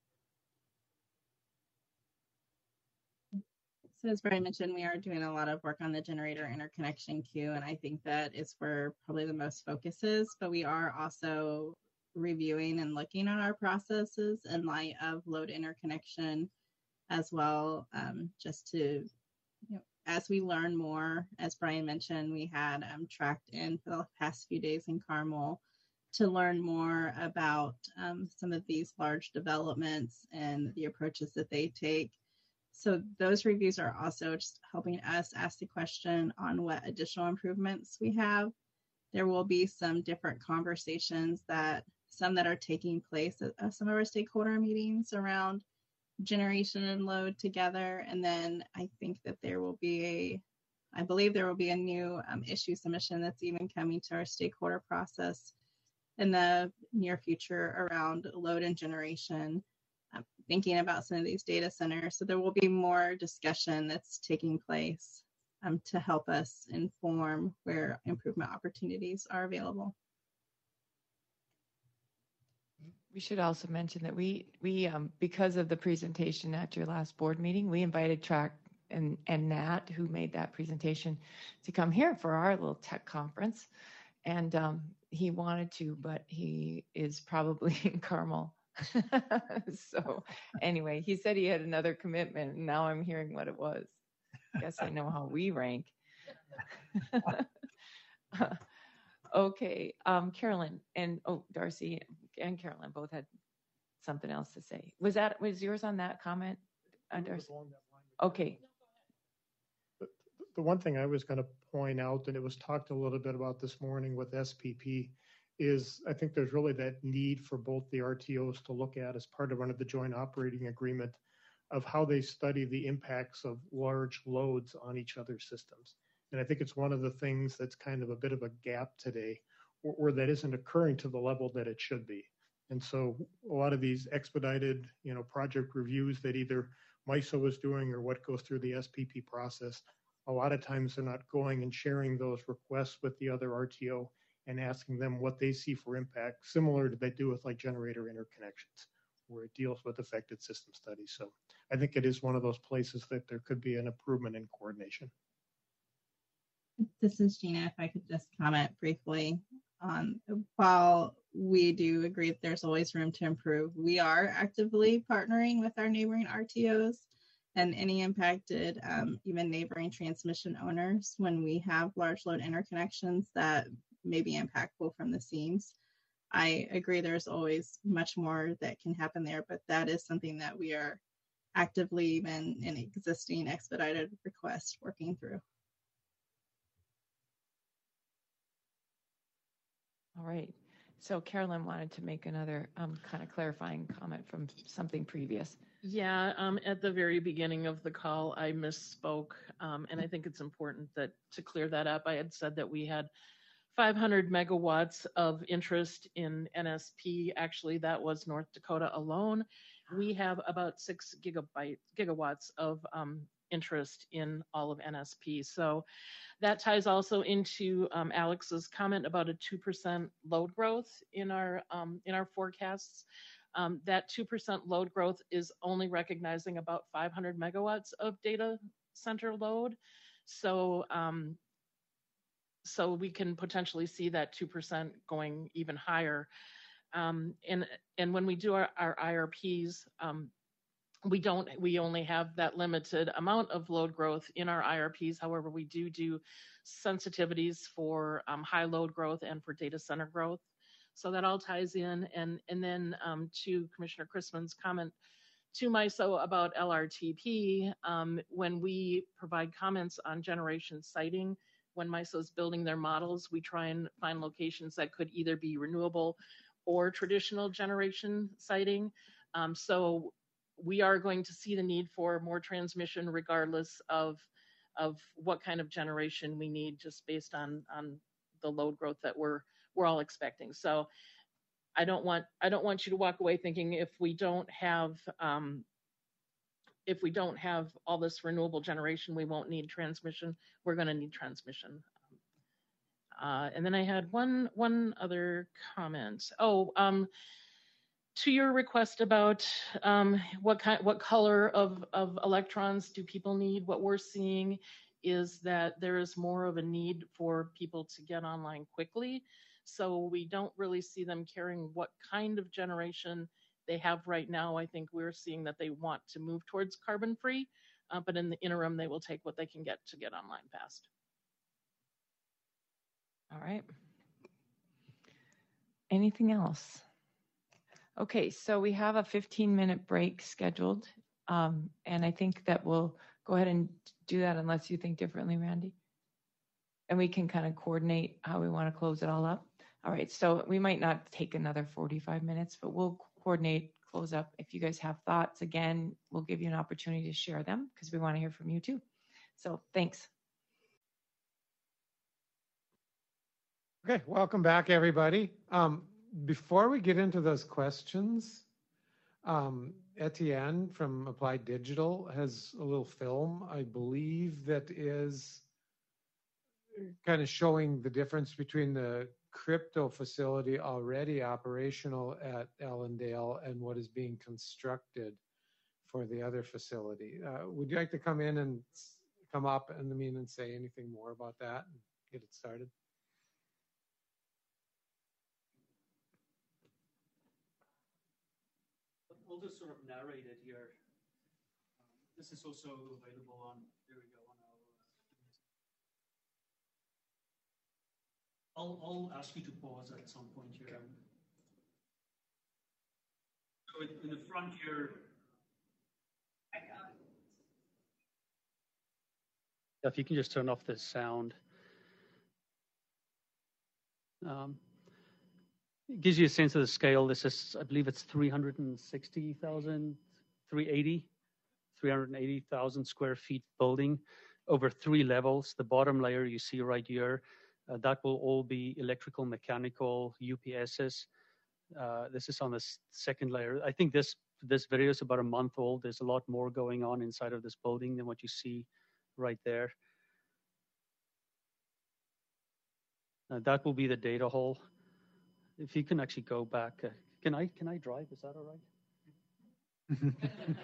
So as Brian mentioned, we are doing a lot of work on the generator interconnection queue, and I think that is where probably the most focus is, but we are also reviewing and looking at our processes in light of load interconnection as well, just to, as we learn more. As Brian mentioned, we had tracked in for the past few days in Carmel to learn more about some of these large developments and the approaches that they take. So those reviews are also just helping us ask the question on what additional improvements we have. There will be some different conversations that are taking place at some of our stakeholder meetings around generation and load together. And then I think that I believe there will be a new issue submission that's even coming to our stakeholder process in the near future around load and generation, thinking about some of these data centers. So there will be more discussion that's taking place to help us inform where improvement opportunities are available. We should also mention that we because of the presentation at your last board meeting, we invited Track and Nat, who made that presentation, to come here for our little tech conference. And he wanted to, but he is probably in Carmel. So anyway, he said he had another commitment, and now I'm hearing what it was. Guess I know how we rank. Okay, Carolyn and Darcy and Carolyn both had something else to say. Was yours on that comment, Darcy? Okay. The one thing I was going to point out, and it was talked a little bit about this morning with SPP, is I think there's really that need for both the RTOs to look at as part of one of the joint operating agreement of how they study the impacts of large loads on each other's systems. And I think it's one of the things that's kind of a bit of a gap today where that isn't occurring to the level that it should be. And so a lot of these expedited, project reviews that either MISO is doing or what goes through the SPP process, a lot of times they're not going and sharing those requests with the other RTO and asking them what they see for impact, similar to they do with like generator interconnections, where it deals with affected system studies. So I think it is one of those places that there could be an improvement in coordination. This is Gina. If I could just comment briefly on, while we do agree that there's always room to improve, we are actively partnering with our neighboring RTOs and any impacted, even neighboring transmission owners when we have large load interconnections that may be impactful from the seams. I agree there's always much more that can happen there, but that is something that we are actively, even in existing expedited requests, working through. All right. So Carolyn wanted to make another kind of clarifying comment from something previous. Yeah, at the very beginning of the call, I misspoke, and I think it's important to clear that up. I had said that we had 500 megawatts of interest in NSP. Actually, that was North Dakota alone. We have about 6 gigawatts of interest in all of NSP. So that ties also into Alex's comment about a 2% load growth in our forecasts. That 2% load growth is only recognizing about 500 megawatts of data center load. So so we can potentially see that 2% going even higher. And when we do our IRPs, we only have that limited amount of load growth in our IRPs. However, we do sensitivities for high load growth and for data center growth. So that all ties in. And then to Commissioner Chrisman's comment to MISO about LRTP, when we provide comments on generation siting, when MISO is building their models, we try and find locations that could either be renewable or traditional generation siting. So we are going to see the need for more transmission regardless of what kind of generation we need, just based on the load growth that we're all expecting. So I don't want you to walk away thinking if we don't have all this renewable generation, we won't need transmission. We're going to need transmission. And then I had one other comment. To your request about what color of electrons do people need, what we're seeing is that there is more of a need for people to get online quickly. So we don't really see them caring what kind of generation they have right now. I think we're seeing that they want to move towards carbon free, but in the interim, they will take what they can get to get online fast. All right. Anything else? Okay, so we have a 15-minute break scheduled, and I think that we'll go ahead and do that unless you think differently, Randy. And we can kind of coordinate how we want to close it all up. All right, so we might not take another 45 minutes, but we'll coordinate, close up. If you guys have thoughts, again, we'll give you an opportunity to share them because we want to hear from you too. So thanks. Okay, welcome back, everybody. Before we get into those questions, Etienne from Applied Digital has a little film, I believe, that is kind of showing the difference between the crypto facility already operational at Ellendale and what is being constructed for the other facility. Would you like to come up and say anything more about that and get it started? We'll just sort of narrate it here. This is also available on, there we go, on our, I'll ask you to pause at some point here. So in the front here, if you can just turn off the sound. It gives you a sense of the scale. This is, I believe it's 380,000 square feet building over 3 levels. The bottom layer you see right here, that will all be electrical, mechanical, UPSs. This is on the second layer. I think this video is about a month old. There's a lot more going on inside of this building than what you see right there. That will be the data hall. If you can actually go back, can I drive? Is that all right?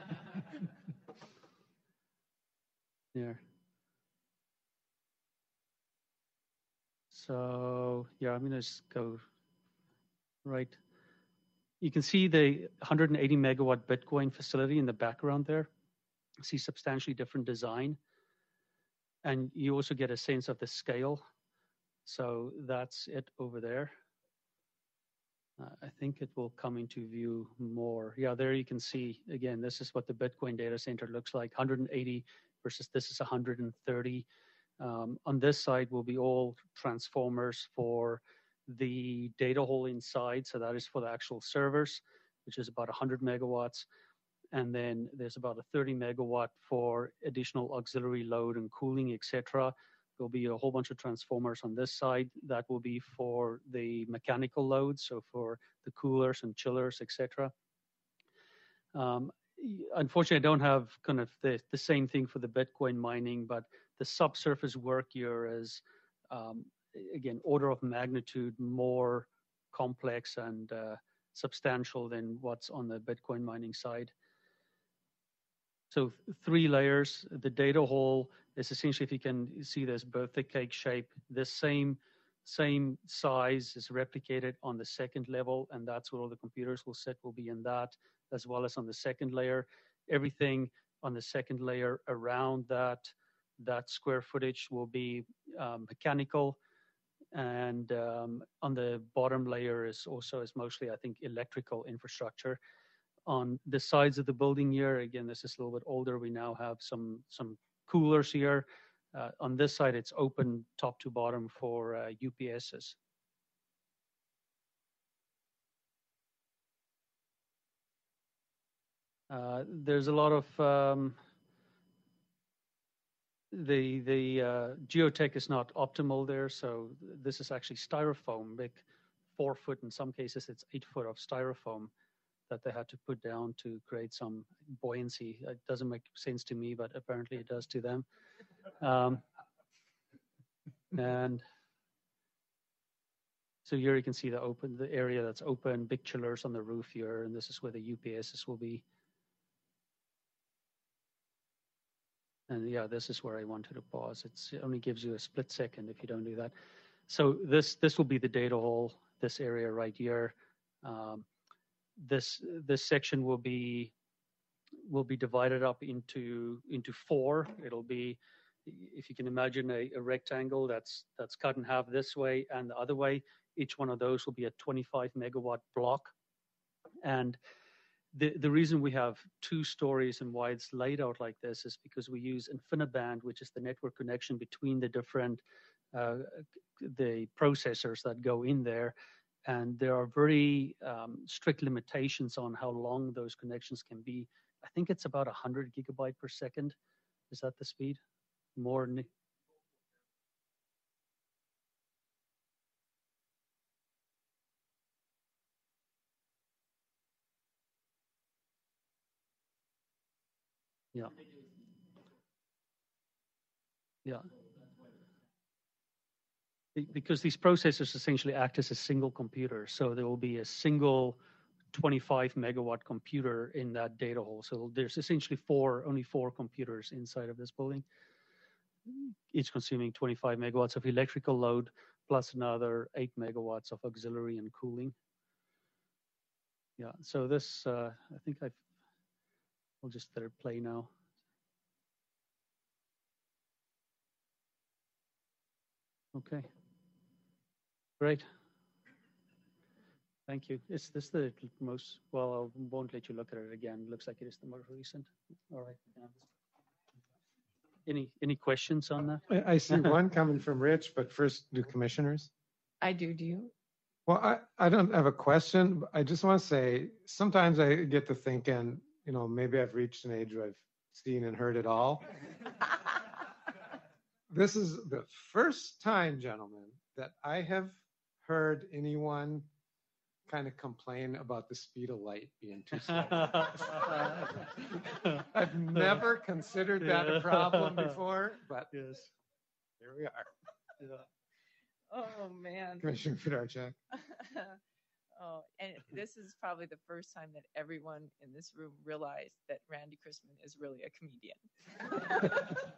Yeah. So yeah, I'm gonna just go right. You can see the 180 megawatt Bitcoin facility in the background there. You see substantially different design, and you also get a sense of the scale. So that's it over there. I think it will come into view more. Yeah, there you can see, again, this is what the Bitcoin data center looks like, 180 versus this is 130. On this side will be all transformers for the data hall inside. So that is for the actual servers, which is about 100 megawatts. And then there's about a 30 megawatt for additional auxiliary load and cooling, etc. There'll be a whole bunch of transformers on this side that will be for the mechanical loads, so for the coolers and chillers, etc. Unfortunately, I don't have kind of the same thing for the Bitcoin mining, but the subsurface work here is, again, order of magnitude more complex and substantial than what's on the Bitcoin mining side. So 3 layers. The data hall is essentially, if you can see this birthday cake shape, this same size is replicated on the second level, and that's where all the computers will sit, will be in that, as well as on the second layer. Everything on the second layer around that square footage will be mechanical, and on the bottom layer is mostly, I think, electrical infrastructure. On the sides of the building here, again, this is a little bit older. We now have some coolers here. On this side, it's open top to bottom for UPSs. There's a lot of the geotech is not optimal there, so this is actually styrofoam, big 4 foot, in some cases it's 8 foot of styrofoam that they had to put down to create some buoyancy. It doesn't make sense to me, but apparently it does to them. And so here you can see the area that's open, big chillers on the roof here, and this is where the UPSs will be. And yeah, this is where I wanted to pause. It only gives you a split second if you don't do that. So this will be the data hall, this area right here. This section will be divided up into 4. It'll be, if you can imagine, a rectangle that's cut in half this way and the other way. Each one of those will be a 25 megawatt block. And the reason we have 2 stories and why it's laid out like this is because we use InfiniBand, which is the network connection between the different the processors that go in there. And there are very strict limitations on how long those connections can be. I think it's about 100 gigabyte per second. Is that the speed? More? Yeah. Yeah. Because these processors essentially act as a single computer. So there will be a single 25 megawatt computer in that data hall. So there's essentially only four computers inside of this building, each consuming 25 megawatts of electrical load, plus another 8 megawatts of auxiliary and cooling. Yeah, so this, I think I'll just let it play now. Okay, great. Thank you. Is this the most, well, I won't let you look at it again. It looks like it is the most recent. All right. Any questions on that? I see one coming from Rich, but first, do commissioners? I do. Do you? Well, I don't have a question. But I just want to say, sometimes I get to thinking, you know, maybe I've reached an age where I've seen and heard it all. This is the first time, gentlemen, that I have heard anyone kind of complain about the speed of light being too slow. I've never considered that a problem before, but yes, here we are. Yeah. Oh man. Commissioner Fidarczyk. Oh, and this is probably the first time that everyone in this room realized that Randy Chrisman is really a comedian.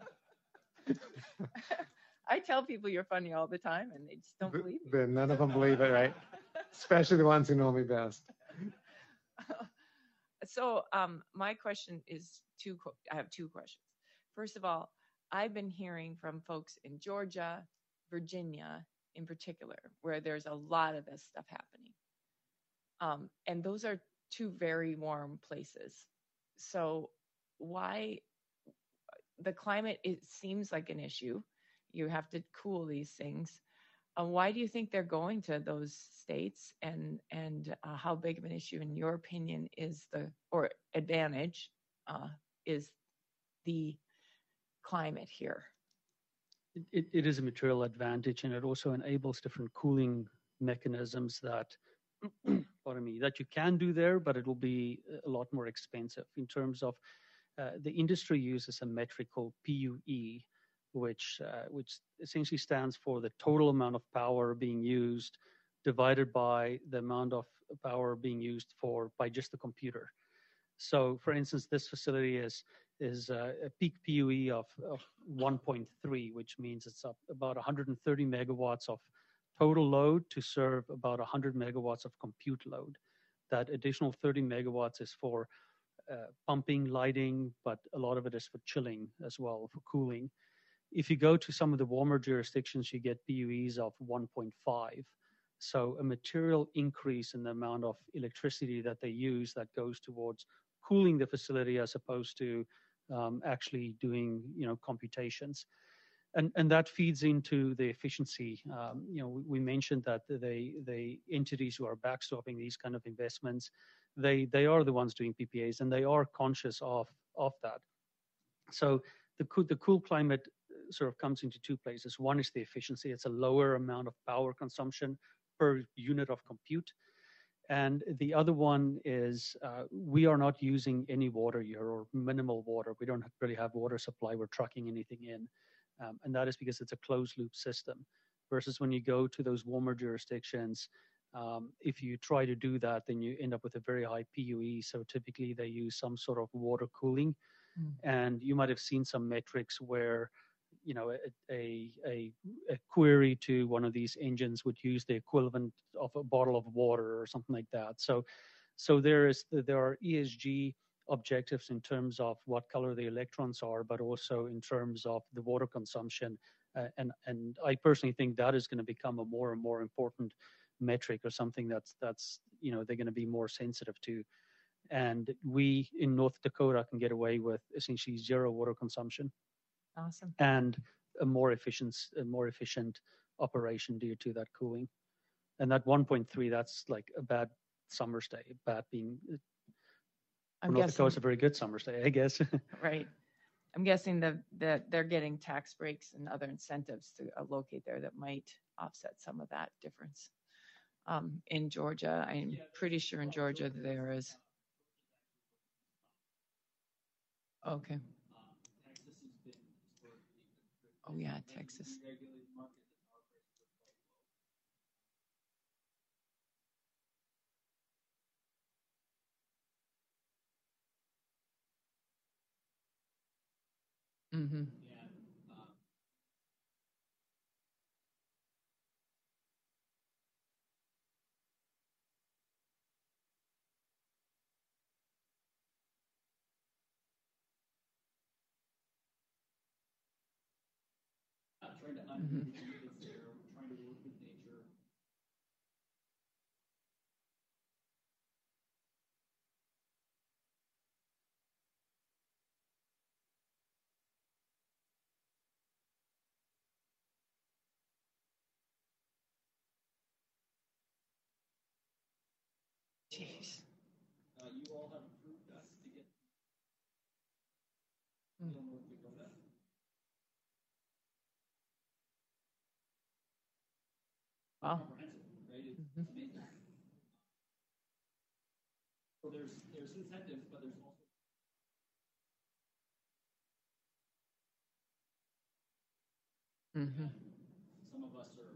I tell people you're funny all the time, and they just don't believe me. But none of them believe it, right? Especially the ones who know me best. So my question is I have two questions. First of all, I've been hearing from folks in Georgia, Virginia in particular, where there's a lot of this stuff happening. And those are two very warm places. So why the climate, it seems like an issue. You have to cool these things. Why do you think they're going to those states, and how big of an issue, in your opinion, is or advantage is the climate here? It is a material advantage, and it also enables different cooling mechanisms that, pardon me, that you can do there, but it will be a lot more expensive in terms of the industry uses a metric called PUE, which essentially stands for the total amount of power being used divided by the amount of power being used by just the computer. So, for instance, this facility is a peak PUE of 1.3, which means it's up about 130 megawatts of total load to serve about 100 megawatts of compute load. That additional 30 megawatts is for pumping, lighting, but a lot of it is for chilling as well, for cooling. If you go to some of the warmer jurisdictions, you get PUEs of 1.5. So a material increase in the amount of electricity that they use that goes towards cooling the facility as opposed to actually doing, computations. And that feeds into the efficiency. We mentioned that the entities who are backstopping these kind of investments, they are the ones doing PPAs, and they are conscious of that. So the cool climate sort of comes into two places. One is the efficiency. It's a lower amount of power consumption per unit of compute. And the other one is we are not using any water here or minimal water. We don't really have water supply. We're trucking anything in. And that is because it's a closed loop system. Versus when you go to those warmer jurisdictions, if you try to do that, then you end up with a very high PUE. So typically they use some sort of water cooling. And you might have seen some metrics where, you know, a query to one of these engines would use the equivalent of a bottle of water or something like that. So there are ESG objectives in terms of what color the electrons are, but also in terms of the water consumption. And I personally think that is going to become a more and more important metric, or something that's you know, they're going to be more sensitive to. And we in North Dakota can get away with essentially zero water consumption. Awesome. And a more efficient operation due to that cooling. And that 1.3, that's like a bad summer stay. Bad being, North Dakota is a very good summer stay, I guess. Right. I'm guessing that they're getting tax breaks and other incentives to locate there that might offset some of that difference. In Georgia, I'm pretty sure in Georgia there is. Okay. Oh yeah, Texas. Mm-hmm. Trying to undo the that's there, trying to work with nature. Jeez. You all have approved us to get North Dakota. Wow. Right? It's amazing. So there's incentives, but there's also some of us are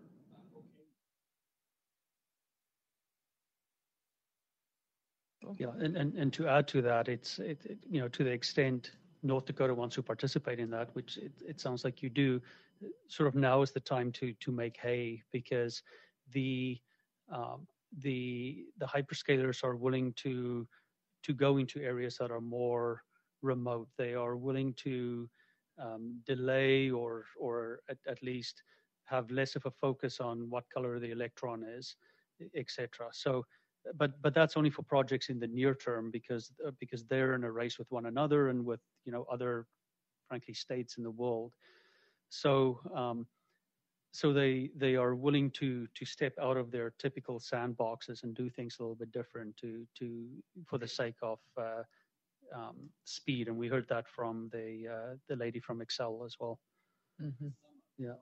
okay. Yeah, and to add to that, it you know, to the extent North Dakota wants to participate in that, which it sounds like you do, sort of now is the time to make hay, because the hyperscalers are willing to go into areas that are more remote. They are willing to delay or at least have less of a focus on what color the electron is, etc. So, but that's only for projects in the near term, because they're in a race with one another and with, you know, other, frankly, states in the world. So so they are willing to step out of their typical sandboxes and do things a little bit different to for the sake of speed. And we heard that from the lady from Excel as well. Mm-hmm. Yeah.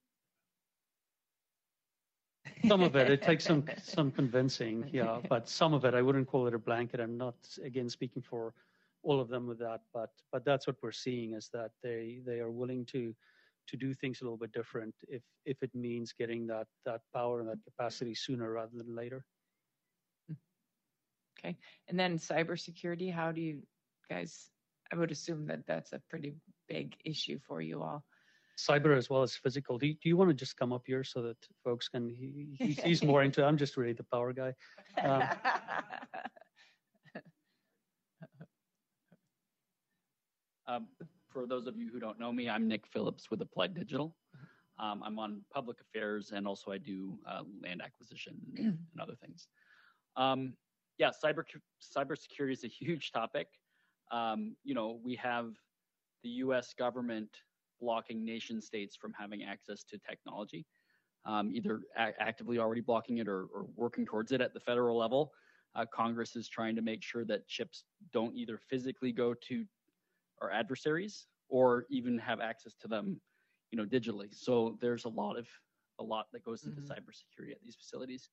Some of it takes some convincing, yeah, but some of it, I wouldn't call it a blanket. I'm not, again, speaking for all of them with that, but that's what we're seeing, is that they are willing to do things a little bit different if it means getting that power and that capacity sooner rather than later. Okay. And then cybersecurity, how do you guys, I would assume that that's a pretty big issue for you all. Cyber as well as physical. Do you want to just come up here so that folks can, he's more into, I'm just really the power guy. For those of you who don't know me, I'm Nick Phillips with Applied Digital. I'm on public affairs, and also I do land acquisition and other things. Yeah, cybersecurity is a huge topic. You know, we have the U.S. government blocking nation states from having access to technology, either actively already blocking it or working towards it at the federal level. Congress is trying to make sure that chips don't either physically go to our adversaries or even have access to them, you know, digitally. So there's a lot of a lot that goes into Mhm. cybersecurity at these facilities.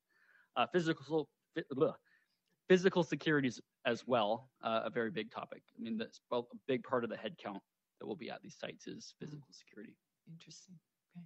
Physical security is as well a very big topic. I mean, that's a big part of the headcount that will be at these sites is physical security. Interesting. Okay.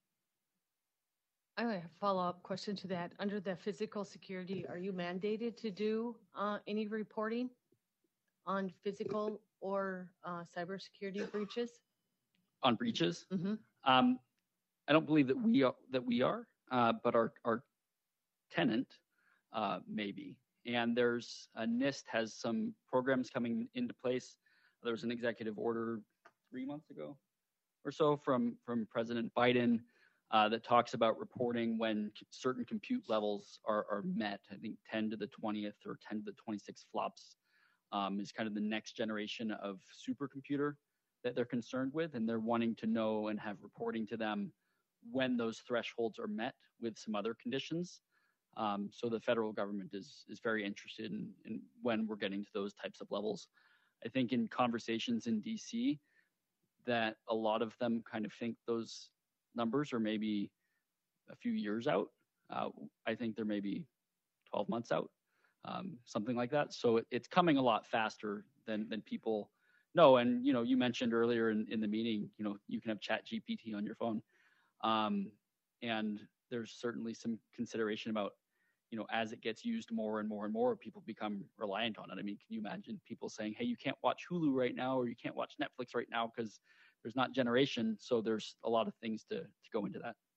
I have a follow-up question to that. Under the physical security, are you mandated to do any reporting on physical or cybersecurity breaches? On breaches, Mm-hmm. I don't believe that we are, but our tenant maybe. And there's NIST has some programs coming into place. There was an executive order 3 months ago or so from President Biden that talks about reporting when certain compute levels are met. I think 10 to the 20th or 10 to the 26th flops is kind of the next generation of supercomputer that they're concerned with, and they're wanting to know and have reporting to them when those thresholds are met with some other conditions. So the federal government is very interested in when we're getting to those types of levels. I think in conversations in DC that a lot of them kind of think those numbers are maybe a few years out. I think they're maybe 12 months out, something like that. So it's coming a lot faster than people know. And, you mentioned earlier in the meeting, you can have ChatGPT on your phone. And there's certainly some consideration about, as it gets used more and more and more, people become reliant on it. I mean, can you imagine people saying, hey, you can't watch Hulu right now, or you can't watch Netflix right now because there's not generation. So there's a lot of things to go into that.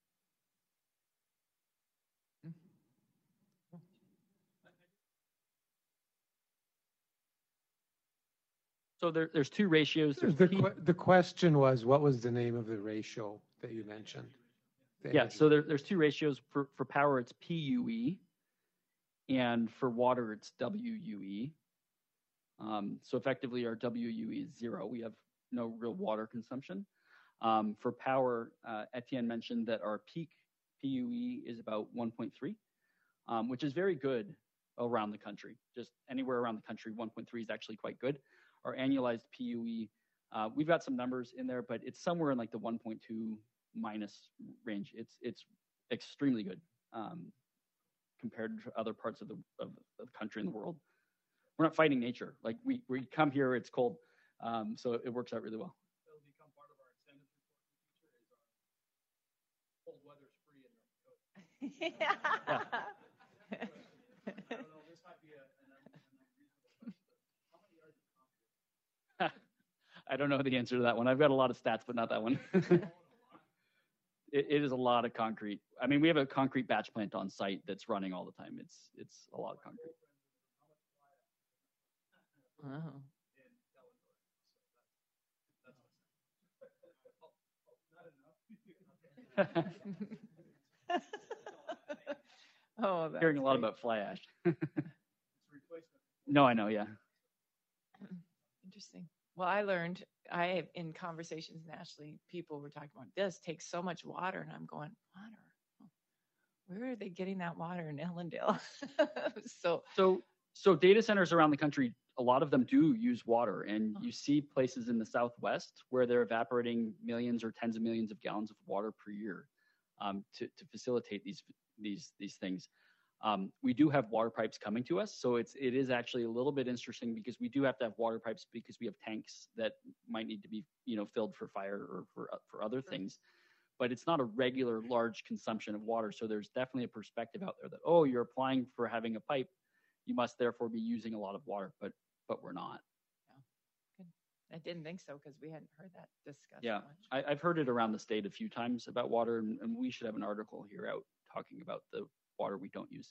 So there's two ratios. The question was, what was the name of the ratio that you mentioned? Yeah, so there's two ratios. For power, it's PUE, and for water, it's WUE. So effectively, our WUE is 0. We have no real water consumption. For power, Etienne mentioned that our peak PUE is about 1.3, which is very good around the country. Just anywhere around the country, 1.3 is actually quite good. Our annualized PUE, we've got some numbers in there, but it's somewhere in like the 1.2 minus range. It's extremely good compared to other parts of the country and the world. We're not fighting nature. Like we come here, it's cold, so it works out really well. It'll become part of our extended report in the future is our cold weather's free in North Dakota. Yeah. I don't know, this might be an unreasonable question, but how many yards of concrete? I don't know the answer to that one. I've got a lot of stats, but not that one. It is a lot of concrete. I mean, we have a concrete batch plant on site that's running all the time. It's a lot of concrete. Wow. Oh, that's Hearing a lot great. about fly ash. No, I know. Yeah. Interesting. Well, in conversations nationally, people were talking about this takes so much water, and I'm going, water? Where are they getting that water in Ellendale? So data centers around the country, a lot of them do use water, and you see places in the Southwest where they're evaporating millions or tens of millions of gallons of water per year to facilitate these things. We do have water pipes coming to us, so it is actually a little bit interesting because we do have to have water pipes because we have tanks that might need to be filled for fire or for other things. But it's not a regular large consumption of water, so there's definitely a perspective out there that you're applying for having a pipe, you must therefore be using a lot of water, but we're not. Yeah, good. I didn't think so because we hadn't heard that discussed Yeah, much. I've heard it around the state a few times about water, and we should have an article here out talking about the water we don't use.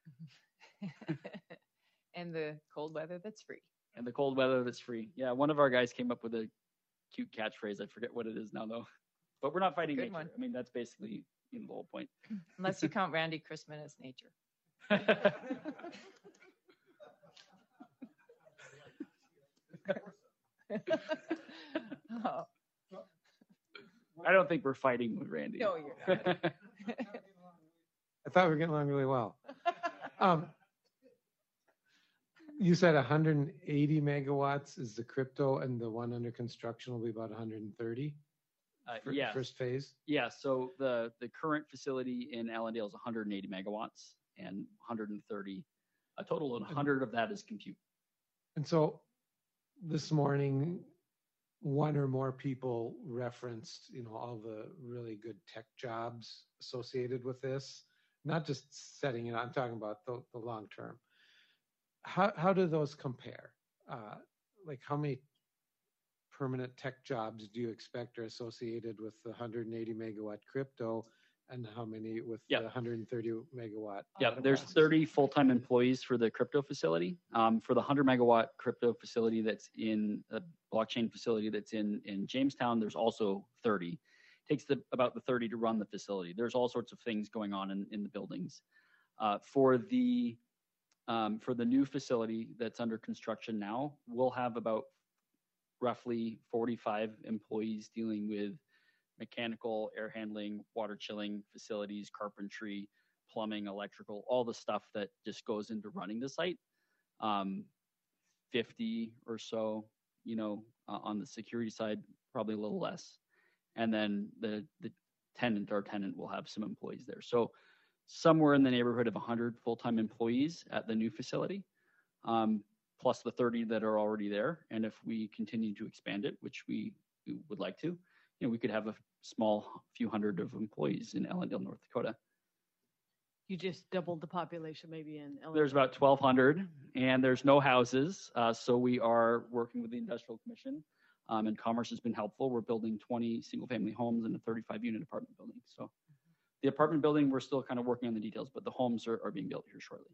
And the cold weather that's free. And the cold weather that's free. Yeah, one of our guys came up with a cute catchphrase. I forget what it is now, though. But we're not fighting Good nature. one. I mean, that's basically the whole point. Unless you count Randy Chrisman as nature. Oh. I don't think we're fighting with Randy. No, you're not. I thought we were getting along really well. You said 180 megawatts is the crypto, and the one under construction will be about 130. Yes. First phase? Yeah, so the current facility in Allendale is 180 megawatts and 130, a total of 100 of that is compute. And so this morning, one or more people referenced, all the really good tech jobs associated with this, not just setting it, I'm talking about the long term. How do those compare? Like how many permanent tech jobs do you expect are associated with the 180 megawatt crypto, and how many with the 130 megawatt? Yeah, there's 30 full-time employees for the crypto facility. For the 100 megawatt crypto facility that's in a blockchain facility that's in Jamestown, there's also 30. Takes about the 30 to run the facility. There's all sorts of things going on in the buildings. For the new facility that's under construction now, we'll have about roughly 45 employees dealing with mechanical, air handling, water chilling facilities, carpentry, plumbing, electrical, all the stuff that just goes into running the site. 50 or so, on the security side, probably a little less. And then the our tenant will have some employees there. So somewhere in the neighborhood of 100 full-time employees at the new facility. Plus the 30 that are already there. And if we continue to expand it, which we would like to, we could have a small few hundred of employees in Ellendale, North Dakota. You just doubled the population maybe in Ellendale. There's about 1,200 and there's no houses. So we are working with the Industrial Commission and Commerce has been helpful. We're building 20 single family homes and a 35 unit apartment building. So the apartment building, we're still kind of working on the details, but the homes are being built here shortly.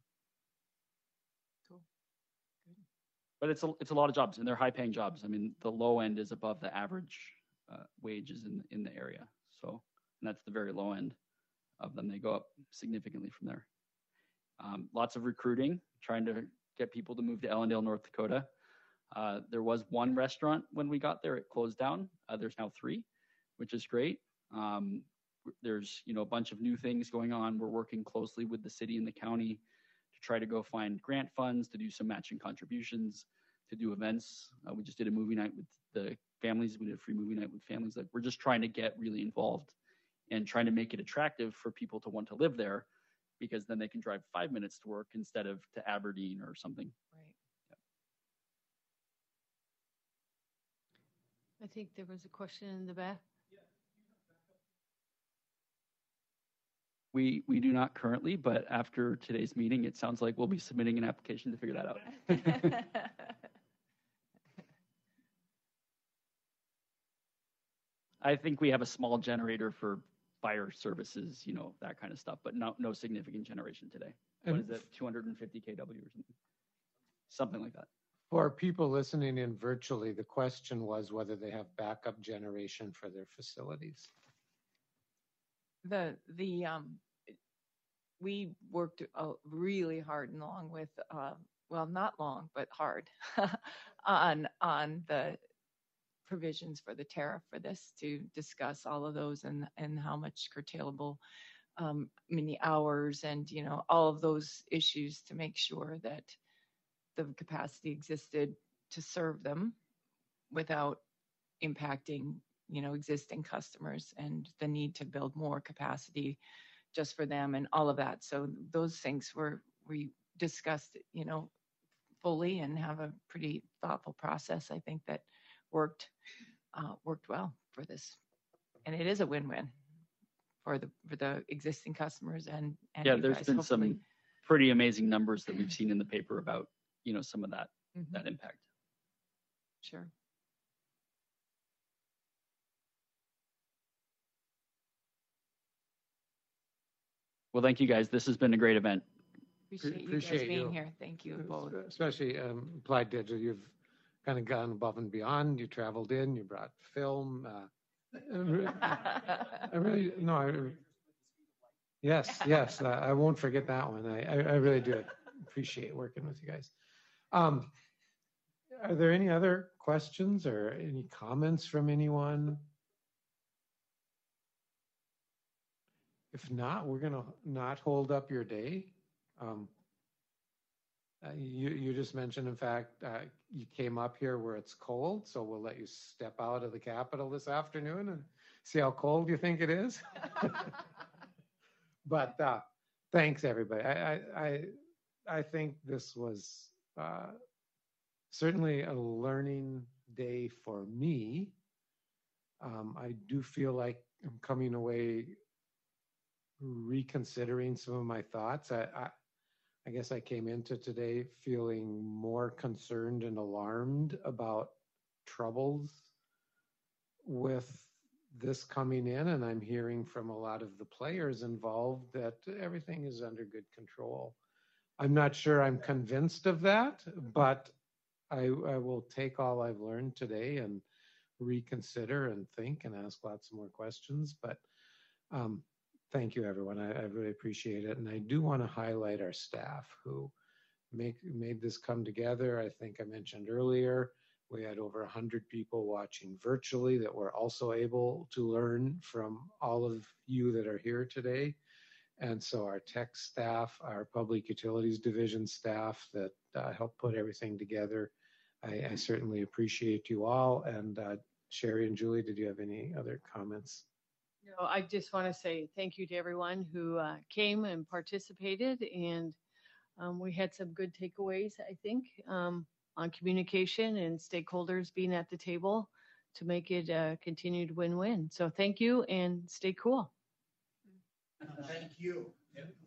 But it's a lot of jobs, and they're high-paying jobs. I mean, the low end is above the average wages in the area. So, and that's the very low end of them. They go up significantly from there. Lots of recruiting, trying to get people to move to Ellendale, North Dakota. There was one restaurant when we got there; it closed down. There's now 3, which is great. There's a bunch of new things going on. We're working closely with the city and the county to try to go find grant funds, to do some matching contributions, to do events. We just did a movie night with the families. We did a free movie night with families. Like, we're just trying to get really involved and trying to make it attractive for people to want to live there, because then they can drive 5 minutes to work instead of to Aberdeen or something. Right. I think there was a question in the back. We do not currently, but after today's meeting, it sounds like we'll be submitting an application to figure that out. I think we have a small generator for fire services, that kind of stuff, but no significant generation today. What is it, 250 kW or something? Something like that. For people listening in virtually, the question was whether they have backup generation for their facilities. We worked really hard and long with, well, not long, but hard on the provisions for the tariff for this, to discuss all of those and how much curtailable, many hours and, all of those issues to make sure that the capacity existed to serve them without impacting, existing customers and the need to build more capacity just for them and all of that. So those things we discussed, fully and have a pretty thoughtful process. I think that worked well for this, and it is a win-win for the existing customers and yeah, you there's guys, been hopefully. some pretty amazing numbers that we've seen in the paper about some of that impact. Sure. Well, thank you guys. This has been a great event. Appreciate you guys being here. Thank you both. Especially Applied Digital. You've kind of gone above and beyond. You traveled in, you brought film. Yes. I won't forget that one. I really do appreciate working with you guys. Are there any other questions or any comments from anyone? If not, we're going to not hold up your day. You just mentioned, in fact, you came up here where it's cold, so we'll let you step out of the Capitol this afternoon and See how cold you think it is? But thanks, everybody. I think this was certainly a learning day for me. I do feel like I'm coming away reconsidering some of my thoughts. I guess I came into today feeling more concerned and alarmed about troubles with this coming in, and I'm hearing from a lot of the players involved that everything is under good control. I'm not sure I'm convinced of that, but I will take all I've learned today and reconsider and think and ask lots more questions. But thank you, everyone. I really appreciate it. And I do want to highlight our staff who made this come together. I think I mentioned earlier, we had over 100 people watching virtually that were also able to learn from all of you that are here today. And so our tech staff, our public utilities division staff that helped put everything together, I certainly appreciate you all. And Sherry and Julie, did you have any other comments? No, I just want to say thank you to everyone who came and participated. And we had some good takeaways, I think, on communication and stakeholders being at the table to make it a continued win-win. So thank you and stay cool. Thank you.